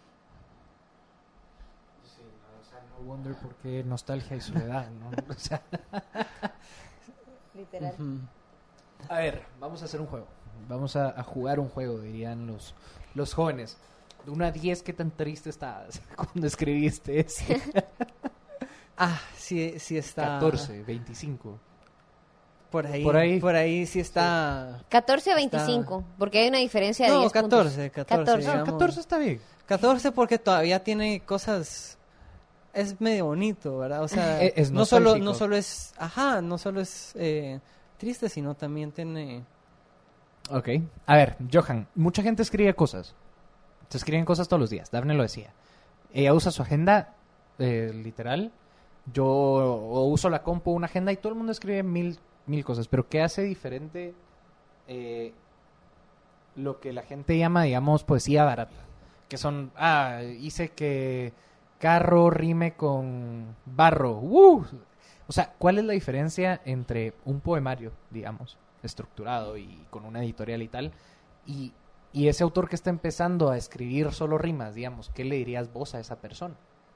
Speaker 4: Sí, no, o sea, no wonder por qué nostalgia y soledad, ¿no? O sea,
Speaker 3: Literal.
Speaker 7: Ujú.
Speaker 4: a ver, vamos a hacer un juego. Vamos a, a jugar un juego, dirían los, los jóvenes. De una a diez, ¿qué tan triste estabas cuando escribiste ese?
Speaker 7: Ah, sí, sí está.
Speaker 4: catorce, veinticinco.
Speaker 7: Por ahí,
Speaker 4: Por ahí.
Speaker 7: por ahí sí está.
Speaker 3: catorce a veinticinco, porque hay una diferencia de
Speaker 7: No,
Speaker 3: diez puntos.
Speaker 7: catorce, catorce.
Speaker 3: catorce.
Speaker 4: No,
Speaker 7: digamos.
Speaker 4: catorce está bien.
Speaker 7: catorce porque todavía tiene cosas. Es medio bonito, ¿verdad? O sea,
Speaker 4: Es- es
Speaker 7: no solo
Speaker 4: nostálgico.
Speaker 7: no solo es, ajá, no solo es eh, triste, sino también tiene.
Speaker 4: Ok. A ver, Johan, mucha gente escribe cosas. Se escriben cosas todos los días. Daphne lo decía. Ella usa su agenda, eh, literal. Yo o uso la compu, una agenda, y todo el mundo escribe mil, mil cosas. Pero ¿qué hace diferente eh, lo que la gente llama, digamos, poesía barata? Que son, ah, hice que carro rime con barro. ¡Uh! O sea, ¿cuál es la diferencia entre un poemario, digamos, estructurado y con una editorial y tal, y, y ese autor que está empezando a escribir solo rimas, digamos? ¿Qué le dirías vos a esa persona?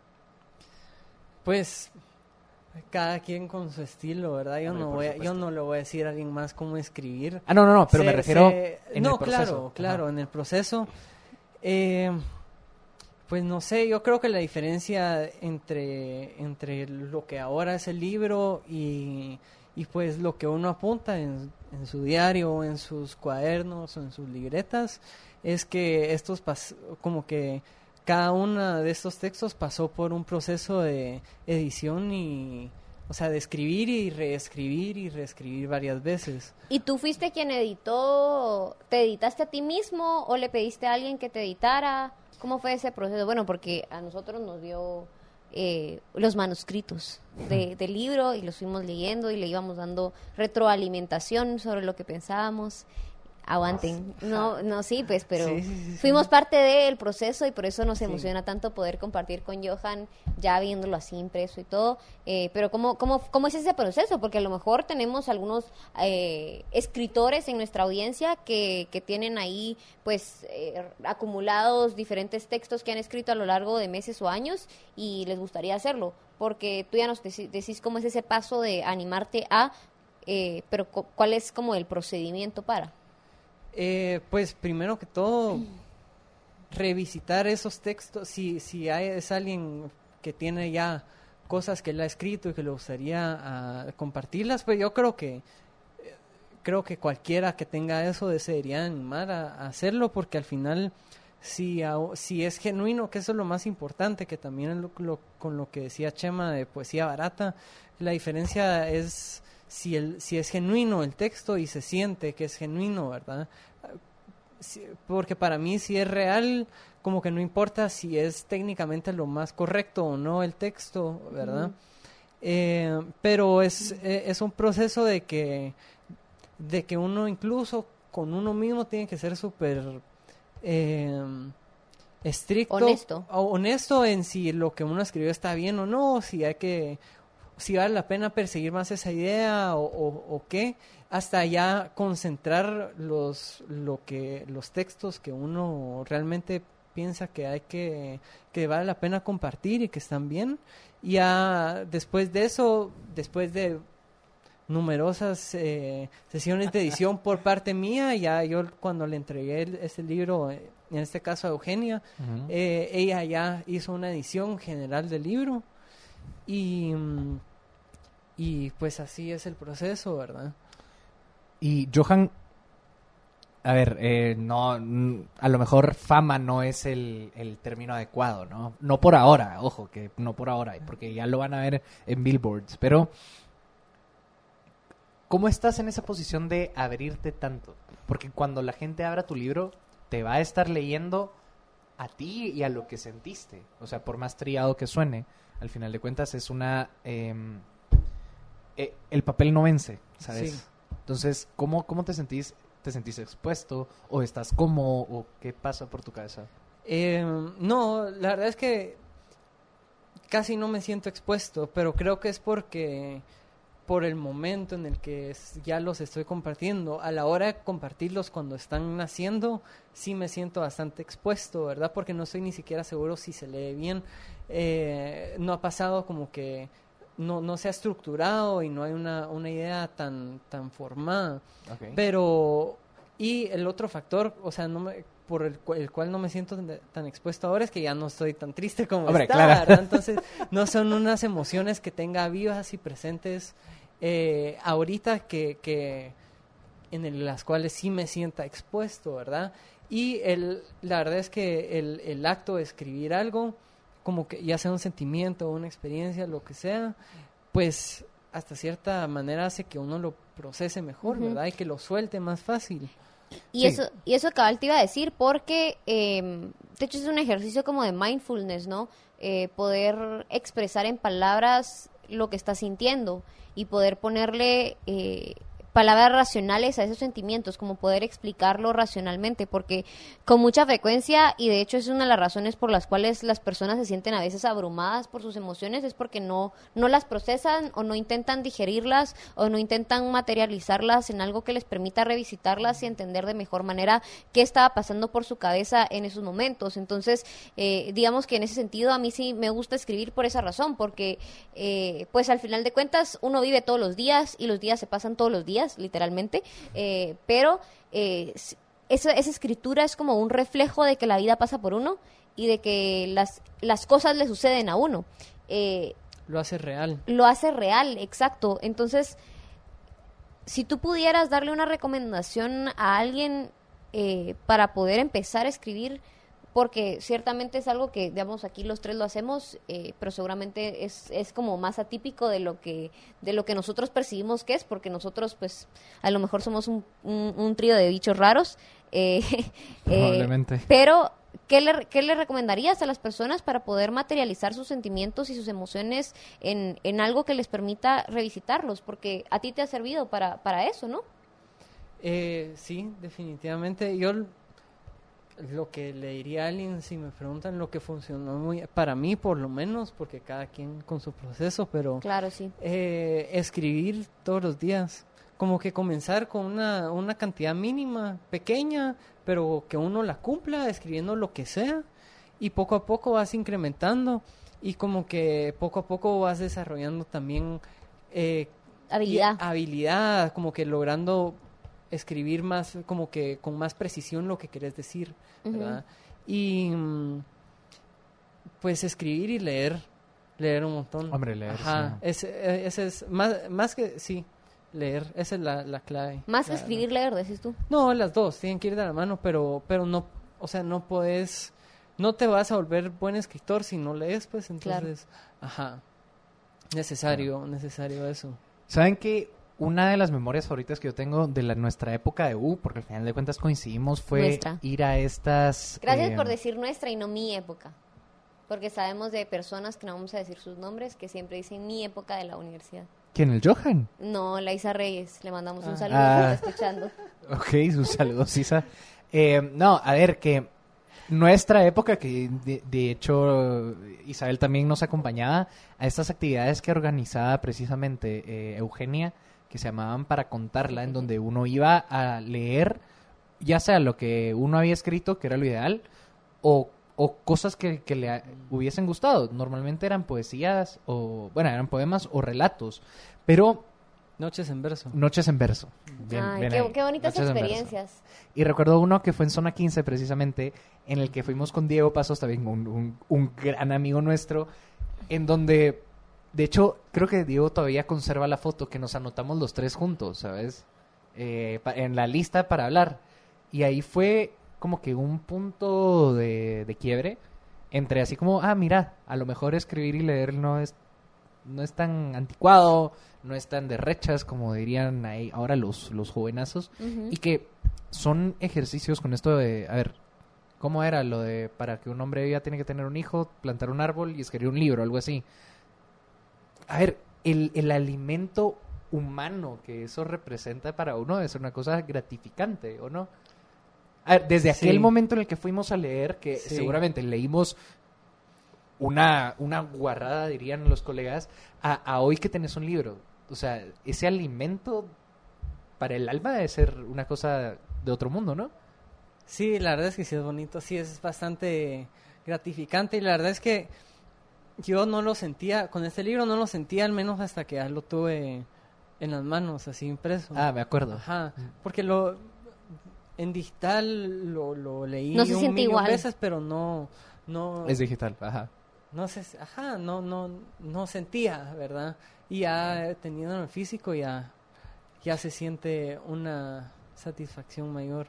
Speaker 7: Pues cada quien con su estilo, ¿verdad? Yo
Speaker 4: Hombre,
Speaker 7: no
Speaker 4: por
Speaker 7: voy a,
Speaker 4: supuesto.
Speaker 7: yo no le voy a decir a alguien más cómo escribir.
Speaker 4: Ah, no, no, no, pero
Speaker 7: Se-
Speaker 4: me refiero
Speaker 7: se-
Speaker 4: en
Speaker 7: no,
Speaker 4: el proceso.
Speaker 7: claro, claro,
Speaker 4: Ajá.
Speaker 7: en el proceso. Eh, pues no sé, yo creo que la diferencia entre, entre lo que ahora es el libro y, y pues lo que uno apunta en, en su diario, en sus cuadernos o en sus libretas, es que estos pas- como que cada uno de estos textos pasó por un proceso de edición y, o sea, de escribir y reescribir y reescribir varias veces.
Speaker 3: ¿Y tú fuiste quien editó, te editaste a ti mismo o le pediste a alguien que te editara? ¿Cómo fue ese proceso? Bueno, porque a nosotros nos dio eh, los manuscritos de, del libro y los fuimos leyendo y le íbamos dando retroalimentación sobre lo que pensábamos. Aguanten. No, no, sí, pues, pero
Speaker 7: Sí, sí, sí, sí.
Speaker 3: fuimos parte del proceso y por eso nos
Speaker 7: Sí.
Speaker 3: emociona tanto poder compartir con Johan, ya viéndolo así impreso y todo. Eh, pero ¿cómo, cómo, ¿cómo es ese proceso? Porque a lo mejor tenemos algunos eh, escritores en nuestra audiencia que, que tienen ahí, pues, eh, acumulados diferentes textos que han escrito a lo largo de meses o años y les gustaría hacerlo. Porque tú ya nos deci- decís cómo es ese paso de animarte a, eh, pero cu- ¿cuál es como el procedimiento para?
Speaker 7: Eh, pues primero que todo, revisitar esos textos, si, si hay, es alguien que tiene ya cosas que él ha escrito y que le gustaría ah, compartirlas, pues yo creo que eh, creo que cualquiera que tenga eso desearía animar a, a hacerlo, porque al final si, a- si es genuino, que eso es lo más importante, que también es lo- lo- con lo que decía Chema de poesía barata, la diferencia es si, el, si es genuino el texto y se siente que es genuino, ¿verdad? Si- porque para mí si es real, como que no importa si es técnicamente lo más correcto o no el texto, ¿verdad? Eh, pero es, eh, es un proceso de que, de que uno incluso con uno mismo tiene que ser súper eh, estricto.
Speaker 3: Honesto.
Speaker 7: o- honesto en si lo que uno escribió está bien o no, si hay que, si vale la pena perseguir más esa idea o, o, o qué, hasta ya concentrar los, lo que, los textos que uno realmente piensa que hay que, que vale la pena compartir y que están bien. Y ya después de eso, después de numerosas eh, sesiones de edición por parte mía, ya yo cuando le entregué el- ese libro, eh, en este caso a Eugenia,
Speaker 4: Ujú.
Speaker 7: eh, ella ya hizo una edición general del libro y, mm, y pues así es el proceso, ¿verdad?
Speaker 4: Y Johan, a ver, eh, no, mm, a lo mejor fama no es el, el término adecuado, ¿no? No por ahora, ojo, que no por ahora, porque ya lo van a ver en billboards, pero ¿cómo estás en esa posición de abrirte tanto? Porque cuando la gente abra tu libro, te va a estar leyendo a ti y a lo que sentiste. O sea, por más trillado que suene, al final de cuentas es una... em, eh, el papel no vence, ¿sabes?
Speaker 7: Sí.
Speaker 4: Entonces, ¿cómo, cómo te sentís? ¿Te sentís expuesto? ¿O estás cómodo? ¿O qué pasa por tu cabeza?
Speaker 7: Eh, no, la verdad es que casi no me siento expuesto, pero creo que es porque por el momento en el que es- ya los estoy compartiendo. A la hora de compartirlos cuando están naciendo, sí me siento bastante expuesto, ¿verdad? Porque no estoy ni siquiera seguro si se lee bien. Eh, no ha pasado como que no, no se ha estructurado y no hay una, una idea tan, tan formada.
Speaker 4: Okay.
Speaker 7: Pero, y el otro factor, o sea, no me, por el, cu- el cual no me siento tan, tan expuesto ahora es que ya no estoy tan triste como
Speaker 4: Hombre,
Speaker 7: estaba,
Speaker 4: claro.
Speaker 7: ¿verdad? Entonces, no son unas emociones que tenga vivas y presentes eh, ahorita que, que en el- las cuales sí me sienta expuesto, ¿verdad? Y el, la verdad es que el, el acto de escribir algo, como que ya sea un sentimiento, una experiencia, lo que sea, pues hasta cierta manera hace que uno lo procese mejor,
Speaker 3: Ujú.
Speaker 7: ¿verdad? Y que lo suelte más fácil.
Speaker 3: Y
Speaker 4: Sí.
Speaker 3: eso, y eso cabal te iba a decir, porque eh, de hecho es un ejercicio como de mindfulness, ¿no? Eh, poder expresar en palabras lo que estás sintiendo y poder ponerle eh, palabras racionales a esos sentimientos, como poder explicarlo racionalmente, porque con mucha frecuencia, y de hecho es una de las razones por las cuales las personas se sienten a veces abrumadas por sus emociones, es porque no, no las procesan o no intentan digerirlas o no intentan materializarlas en algo que les permita revisitarlas y entender de mejor manera qué estaba pasando por su cabeza en esos momentos. Entonces, eh, digamos que en ese sentido a mí sí me gusta escribir por esa razón, porque eh, pues al final de cuentas uno vive todos los días y los días se pasan todos los días, literalmente, eh, pero eh, s- esa, esa escritura es como un reflejo de que la vida pasa por uno y de que las, las cosas le suceden a uno. Eh,
Speaker 7: Lo hace real.
Speaker 3: lo hace real, exacto. Entonces, si tú pudieras darle una recomendación a alguien eh, para poder empezar a escribir, porque ciertamente es algo que, digamos, aquí los tres lo hacemos, eh, pero seguramente es, es como más atípico de lo que de lo que nosotros percibimos que es, porque nosotros, pues, a lo mejor somos un, un, un trío de bichos raros. eh, eh,
Speaker 4: Probablemente.
Speaker 3: pero, ¿qué le, ¿qué le recomendarías a las personas para poder materializar sus sentimientos y sus emociones en, en algo que les permita revisitarlos? Porque a ti te ha servido para, para eso, ¿no?
Speaker 7: Eh, sí, definitivamente. Yo l- lo que le diría a alguien, si me preguntan lo que funcionó muy, para mí por lo menos, porque cada quien con su proceso, pero
Speaker 3: Claro, sí.
Speaker 7: eh, escribir todos los días. Como que comenzar con una, una cantidad mínima, pequeña, pero que uno la cumpla escribiendo lo que sea y poco a poco vas incrementando y como que poco a poco vas desarrollando también eh,
Speaker 3: Habilidad.
Speaker 7: y- habilidad, como que logrando escribir más, como que con más precisión lo que querés decir, ¿verdad? Y mm, pues escribir y leer, leer un montón.
Speaker 4: Hombre, leer,
Speaker 7: Ajá,
Speaker 4: sí.
Speaker 7: ese, eh, ese es más, más que, sí, leer, esa es la, la clave.
Speaker 3: Más que
Speaker 7: La-
Speaker 3: escribir, leer, decís tú.
Speaker 7: No, las dos, tienen que ir de la mano, pero, pero no, o sea, no puedes, no te vas a volver buen escritor si no lees, pues, entonces, ajá, necesario, necesario eso.
Speaker 4: ¿Saben que una de las memorias favoritas que yo tengo de la, nuestra época de U, porque al final de cuentas coincidimos, fue
Speaker 3: Nuestra.
Speaker 4: ir a estas...
Speaker 3: Gracias
Speaker 4: eh,
Speaker 3: por decir nuestra y no mi época. Porque sabemos de personas que no vamos a decir sus nombres que siempre dicen mi época de la universidad.
Speaker 4: ¿Quién? ¿El Johan?
Speaker 3: No, Laisa Reyes, le mandamos un
Speaker 7: Ah.
Speaker 3: saludo,
Speaker 4: Ah.
Speaker 3: si está escuchando.
Speaker 4: Ok, sus saludos, Isa. Eh, no, a ver, que nuestra época, que de, de hecho Isabel también nos acompañaba a estas actividades que organizaba precisamente eh, Eugenia, que se llamaban Para Contarla, en donde uno iba a leer ya sea lo que uno había escrito, que era lo ideal, o, o cosas que, que le hubiesen gustado. Normalmente eran poesías, o bueno, eran poemas o relatos, pero...
Speaker 7: Noches en verso.
Speaker 4: Noches en verso. Bien,
Speaker 3: Ay,
Speaker 4: bien
Speaker 3: qué,
Speaker 4: ahí.
Speaker 3: qué bonitas
Speaker 4: Noches en
Speaker 3: experiencias.
Speaker 4: verso. Y recuerdo uno que fue en Zona quince, precisamente, en el que fuimos con Diego Pasos, también un, un, un gran amigo nuestro, en donde, de hecho, creo que Diego todavía conserva la foto que nos anotamos los tres juntos, ¿sabes? Eh, pa- en la lista para hablar. Y ahí fue como que un punto de, de quiebre entre así como, ah, mira, a lo mejor escribir y leer no es, no es tan anticuado, no es tan de rechas como dirían ahí ahora los, los jovenazos,
Speaker 3: Ujú.
Speaker 4: y que son ejercicios con esto de, a ver, ¿cómo era lo de para que un hombre viva tiene que tener un hijo, plantar un árbol y escribir un libro, algo así? A ver, el, el alimento humano que eso representa para uno es una cosa gratificante, ¿o no? A ver, desde aquel
Speaker 7: Sí.
Speaker 4: momento en el que fuimos a leer, que
Speaker 7: Sí.
Speaker 4: seguramente leímos una, una guarrada, dirían los colegas, a, a hoy que tenés un libro. O sea, ese alimento para el alma debe ser una cosa de otro mundo, ¿no?
Speaker 7: Sí, la verdad es que sí es bonito, sí es bastante gratificante y la verdad es que yo no lo sentía, con este libro no lo sentía al menos hasta que ya lo tuve en las manos, así impreso.
Speaker 4: Ah, me acuerdo.
Speaker 7: Ajá, porque lo en digital lo, lo leí
Speaker 3: No se
Speaker 7: un
Speaker 3: siente
Speaker 7: millón
Speaker 3: igual.
Speaker 7: veces, pero no no
Speaker 4: Es digital, ajá.
Speaker 7: no sé, ajá, no no no sentía, ¿verdad? Y ya teniendo en físico ya ya se siente una satisfacción mayor.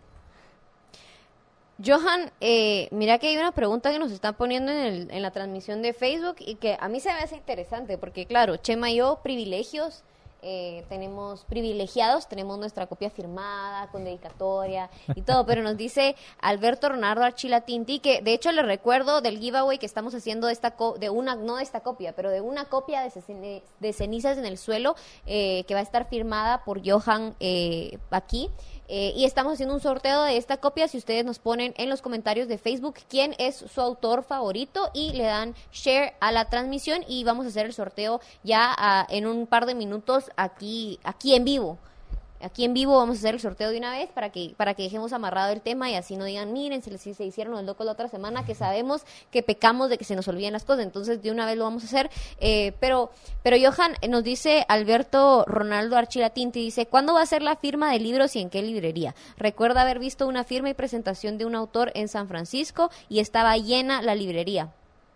Speaker 3: Johan, eh, mira que hay una pregunta que nos están poniendo en, el, en la transmisión de Facebook y que a mí se me hace interesante porque, claro, Chema y yo, privilegios, eh, tenemos privilegiados, tenemos nuestra copia firmada, con dedicatoria y todo, pero nos dice Alberto Ronaldo Archilatinti que, de hecho, le recuerdo del giveaway que estamos haciendo de esta co- de una, no de esta copia, pero de una copia de, cene- de Cenizas en el Suelo, eh, que va a estar firmada por Johan eh, aquí. Eh, y estamos haciendo un sorteo de esta copia. Si ustedes nos ponen en los comentarios de Facebook quién es su autor favorito y le dan share a la transmisión, y vamos a hacer el sorteo ya ah, en un par de minutos aquí, aquí en vivo. Aquí en vivo vamos a hacer el sorteo de una vez para que para que dejemos amarrado el tema y así no digan, miren, se, les- se hicieron los locos la otra semana, que sabemos que pecamos de que se nos olviden las cosas. Entonces, de una vez lo vamos a hacer. Eh, pero, pero Johan, eh, nos dice Alberto Ronaldo Archilatinti, dice, ¿cuándo va a ser la firma de libros y en qué librería? Recuerda haber visto una firma y presentación de un autor en San Francisco y estaba llena la librería.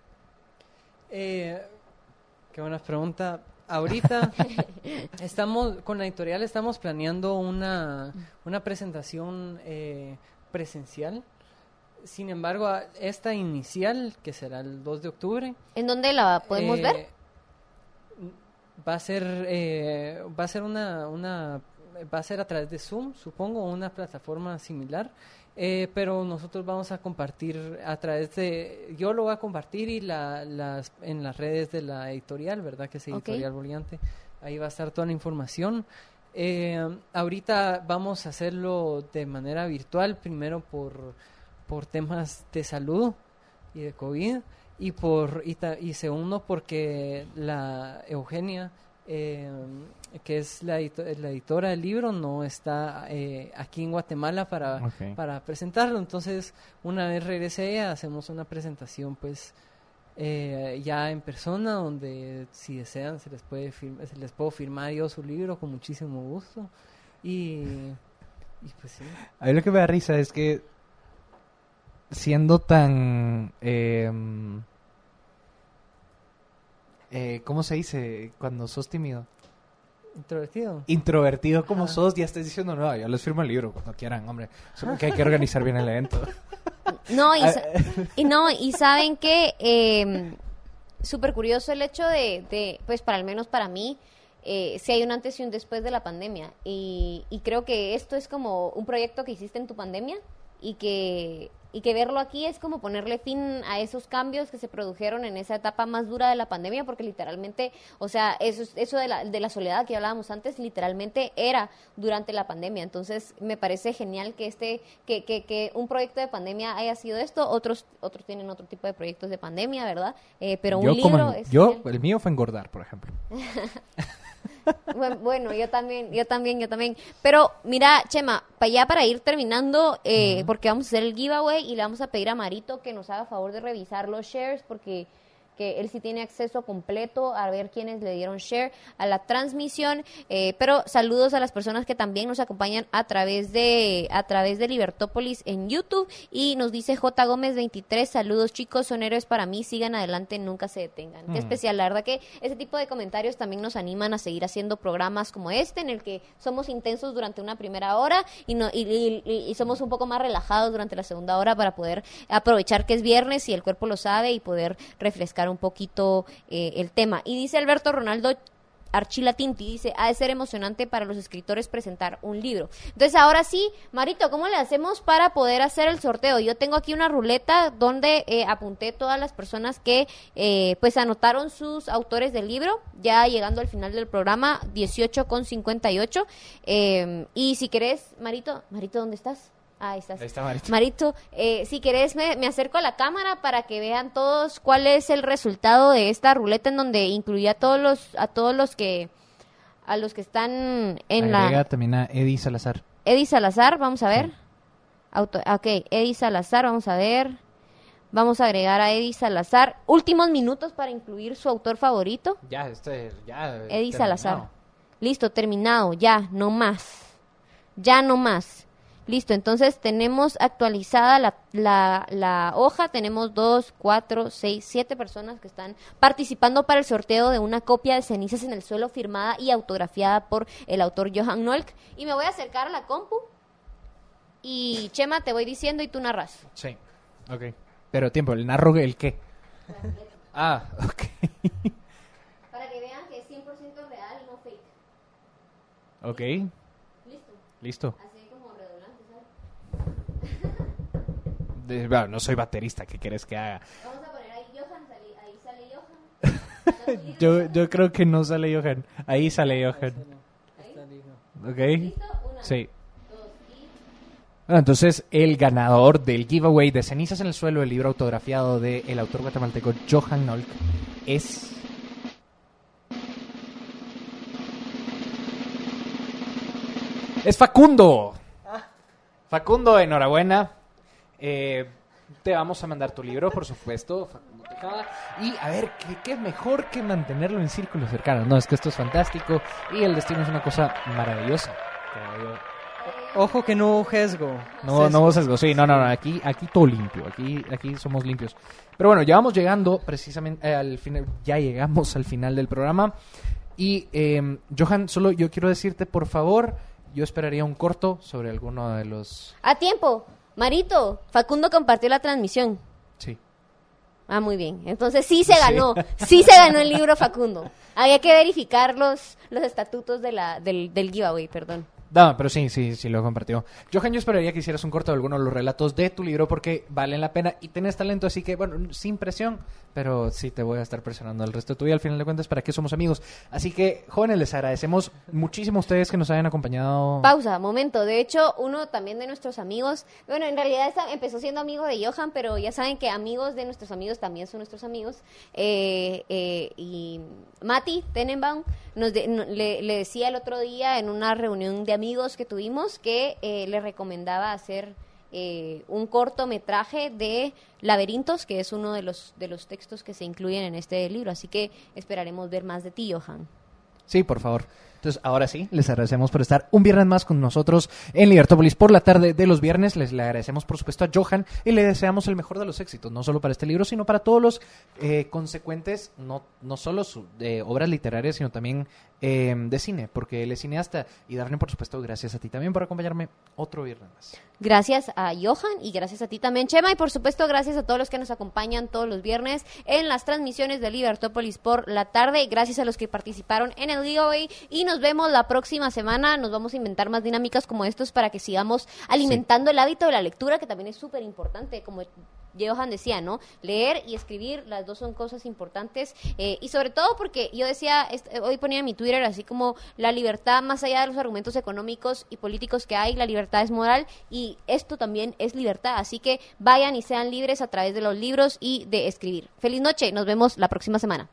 Speaker 7: Eh, qué buena pregunta. Ahorita estamos con la editorial, estamos planeando una, una presentación eh, presencial. Sin embargo, a- esta inicial, que será el dos de octubre,
Speaker 3: ¿En dónde la podemos
Speaker 7: eh,
Speaker 3: ver?
Speaker 7: va a ser eh, va a ser una, una va a ser a través de Zoom, supongo, una plataforma similar. Eh, pero nosotros vamos a compartir a través de, yo lo voy a compartir y la, las en las redes de la editorial, ¿verdad? Que es
Speaker 3: Ok.
Speaker 7: Editorial Boliante. Ahí va a estar toda la información. Eh, ahorita vamos a hacerlo de manera virtual, primero por, por temas de salud y de COVID, y por y, ta- y segundo porque la Eugenia, eh, que es la, edito- la editora del libro, no está eh, aquí en Guatemala para,
Speaker 4: Ok.
Speaker 7: para presentarlo. Entonces, una vez regrese ella, hacemos una presentación, pues, eh, ya en persona, donde si desean se les puede fir- se les puedo firmar yo su libro con muchísimo gusto. Y, y pues sí.
Speaker 4: A mí lo que me da risa es que siendo tan... Eh, eh, ¿cómo se dice cuando sos tímido?
Speaker 7: Introvertido.
Speaker 4: Introvertido como
Speaker 7: Ajá.
Speaker 4: sos, ya estás diciendo, no, yo les firmo el libro cuando quieran, hombre. Solo que hay que organizar bien el evento.
Speaker 3: No, y,
Speaker 4: Ah,
Speaker 3: sa- y no, y saben que eh, súper curioso el hecho de, de, pues para al menos para mí, eh, si hay un antes y un después de la pandemia. Y, y creo que esto es como un proyecto que hiciste en tu pandemia y que y que verlo aquí es como ponerle fin a esos cambios que se produjeron en esa etapa más dura de la pandemia, porque literalmente, o sea, eso, eso de la, de la soledad que hablábamos antes, literalmente era durante la pandemia. Entonces, me parece genial que este, que, que, que un proyecto de pandemia haya sido esto. Otros, otros tienen otro tipo de proyectos de pandemia, ¿verdad? Eh, pero un
Speaker 4: yo,
Speaker 3: libro
Speaker 4: como,
Speaker 3: es
Speaker 4: yo,
Speaker 3: genial.
Speaker 4: el mío fue engordar, por ejemplo.
Speaker 3: Bueno, bueno, yo también, yo también, yo también. Pero mira, Chema, para allá para ir terminando, eh, uh-huh. porque vamos a hacer el giveaway y le vamos a pedir a Marito que nos haga favor de revisar los shares, porque que él sí tiene acceso completo a ver quiénes le dieron share a la transmisión, eh, pero saludos a las personas que también nos acompañan a través de a través de Libertópolis en YouTube, y nos dice J. Gómez veintitrés, saludos chicos, son héroes para mí, sigan adelante, nunca se detengan. Mm. Qué especial, la verdad que ese tipo de comentarios también nos animan a seguir haciendo programas como este, en el que somos intensos durante una primera hora y, no, y, y, y, y somos un poco más relajados durante la segunda hora para poder aprovechar que es viernes y el cuerpo lo sabe y poder refrescar un poquito eh, el tema. Y dice Alberto Ronaldo Archila Tinti, dice, ha de ser emocionante para los escritores presentar un libro. Entonces, ahora sí, Marito, ¿cómo le hacemos para poder hacer el sorteo? Yo tengo aquí una ruleta donde eh, apunté todas las personas que eh, pues anotaron sus autores del libro, ya llegando al final del programa, dieciocho con cincuenta y ocho. Eh, y si querés, Marito, Marito, ¿dónde estás? Ah, ahí estás.
Speaker 4: Ahí está Marito.
Speaker 3: Marito, eh, si querés me, me acerco a la cámara para que vean todos cuál es el resultado de esta ruleta, en donde incluía a todos los a todos los que a los que están en
Speaker 4: Agrega
Speaker 3: la
Speaker 4: también a Eddie Salazar.
Speaker 3: Eddie Salazar, vamos a ver.
Speaker 4: Sí.
Speaker 3: Auto, ok, Eddie Salazar, vamos a ver. Vamos a agregar a Eddie Salazar. Últimos minutos para incluir su autor favorito.
Speaker 4: Ya, este, ya.
Speaker 3: Eddie
Speaker 4: terminado.
Speaker 3: Salazar. Listo, terminado, ya, no más. Ya no más. Listo, entonces tenemos actualizada la, la, la hoja, tenemos dos, cuatro, seis, siete personas que están participando para el sorteo de una copia de Cenizas en el Suelo firmada y autografiada por el autor Johan Nolk. Y me voy a acercar a la compu y Chema, te voy diciendo y tú narras.
Speaker 4: Sí, ok. Pero tiempo, ¿el narro el qué? Ah, ok.
Speaker 3: Para que vean que es cien por ciento real y no fake.
Speaker 4: Ok.
Speaker 3: Listo.
Speaker 4: Listo.
Speaker 3: Así como redolante, ¿sabes?
Speaker 4: De, bueno, no soy baterista, ¿qué quieres que haga?
Speaker 3: Vamos a poner ahí Johan, sale, ahí sale Johan.
Speaker 4: yo, yo creo que no sale Johan. Ahí sale Johan.
Speaker 7: Está listo.
Speaker 4: Ok.
Speaker 3: ¿Listo? Una,
Speaker 4: Sí.
Speaker 3: dos y...
Speaker 4: Bueno, entonces, el ganador del giveaway de Cenizas en el Suelo, el libro autografiado del autor guatemalteco Johan Nolk, es... ¡Es Facundo! Facundo, enhorabuena. Eh, te vamos a mandar tu libro, por supuesto, Facundo Tejada. Y a ver, ¿qué, qué mejor que mantenerlo en círculos cercanos? No, es que esto es fantástico y el destino es una cosa maravillosa.
Speaker 7: Ojo que no hubo sesgo.
Speaker 4: No, no hubo sesgo, sí, no, no, no, aquí, aquí todo limpio, aquí, aquí somos limpios. Pero bueno, ya vamos llegando precisamente eh, al final, ya llegamos al final del programa. Y, eh, Johan, solo yo quiero decirte, por favor, yo esperaría un corto sobre alguno de los...
Speaker 3: A tiempo, Marito, Facundo compartió la transmisión.
Speaker 4: Sí.
Speaker 3: Ah, muy bien. Entonces sí se ganó, sí, sí se ganó el libro Facundo. Había que verificar los, los estatutos de la, del, del giveaway, perdón.
Speaker 4: No, pero sí, sí, sí lo compartió. Johan, yo esperaría que hicieras un corto de alguno de los relatos de tu libro porque valen la pena y tienes talento, así que, bueno, sin presión, pero sí te voy a estar presionando el resto de tu vida, al final de cuentas, ¿para qué somos amigos? Así que, jóvenes, les agradecemos muchísimo a ustedes que nos hayan acompañado.
Speaker 3: Pausa, momento. De hecho, uno también de nuestros amigos, bueno, en realidad esta- empezó siendo amigo de Johan, pero ya saben que amigos de nuestros amigos también son nuestros amigos. Eh, eh, y Mati Tenenbaum nos de- no- le, le decía el otro día en una reunión de amigos que tuvimos que eh, le recomendaba hacer eh, un cortometraje de Laberintos, que es uno de los de los textos que se incluyen en este libro. Así que esperaremos ver más de ti, Johan.
Speaker 4: Sí, por favor. Entonces, ahora sí, les agradecemos por estar un viernes más con nosotros en Libertópolis por la tarde de los viernes. Les le agradecemos, por supuesto, a Johan y le deseamos el mejor de los éxitos, no solo para este libro, sino para todos los eh, consecuentes, no, no solo su, de obras literarias, sino también eh, de cine, porque él es cineasta. Y Dafne, por supuesto, gracias a ti también por acompañarme otro viernes más.
Speaker 3: Gracias a Johan y gracias a ti también, Chema, y por supuesto gracias a todos los que nos acompañan todos los viernes en las transmisiones de Libertópolis por la tarde, gracias a los que participaron en el giveaway y nos nos vemos la próxima semana. Nos vamos a inventar más dinámicas como estos para que sigamos alimentando sí. el hábito de la lectura, que también es súper importante, como Johan decía, ¿no? Leer y escribir, las dos son cosas importantes, eh, y sobre todo porque yo decía, este, hoy ponía en mi Twitter, así como la libertad, más allá de los argumentos económicos y políticos que hay, la libertad es moral, y esto también es libertad, así que vayan y sean libres a través de los libros y de escribir. Feliz noche, nos vemos la próxima semana.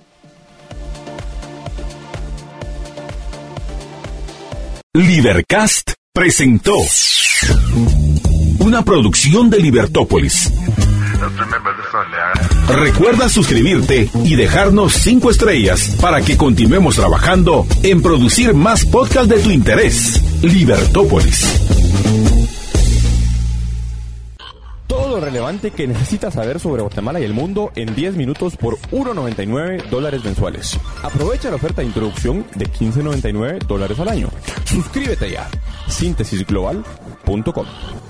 Speaker 1: Libercast presentó una producción de Libertópolis. Recuerda suscribirte y dejarnos cinco estrellas para que continuemos trabajando en producir más podcasts de tu interés. Libertópolis.
Speaker 2: Todo lo relevante que necesitas saber sobre Guatemala y el mundo en diez minutos por uno noventa y nueve dólares mensuales. Aprovecha la oferta de introducción de quince noventa y nueve dólares al año. Suscríbete ya. síntesis global punto com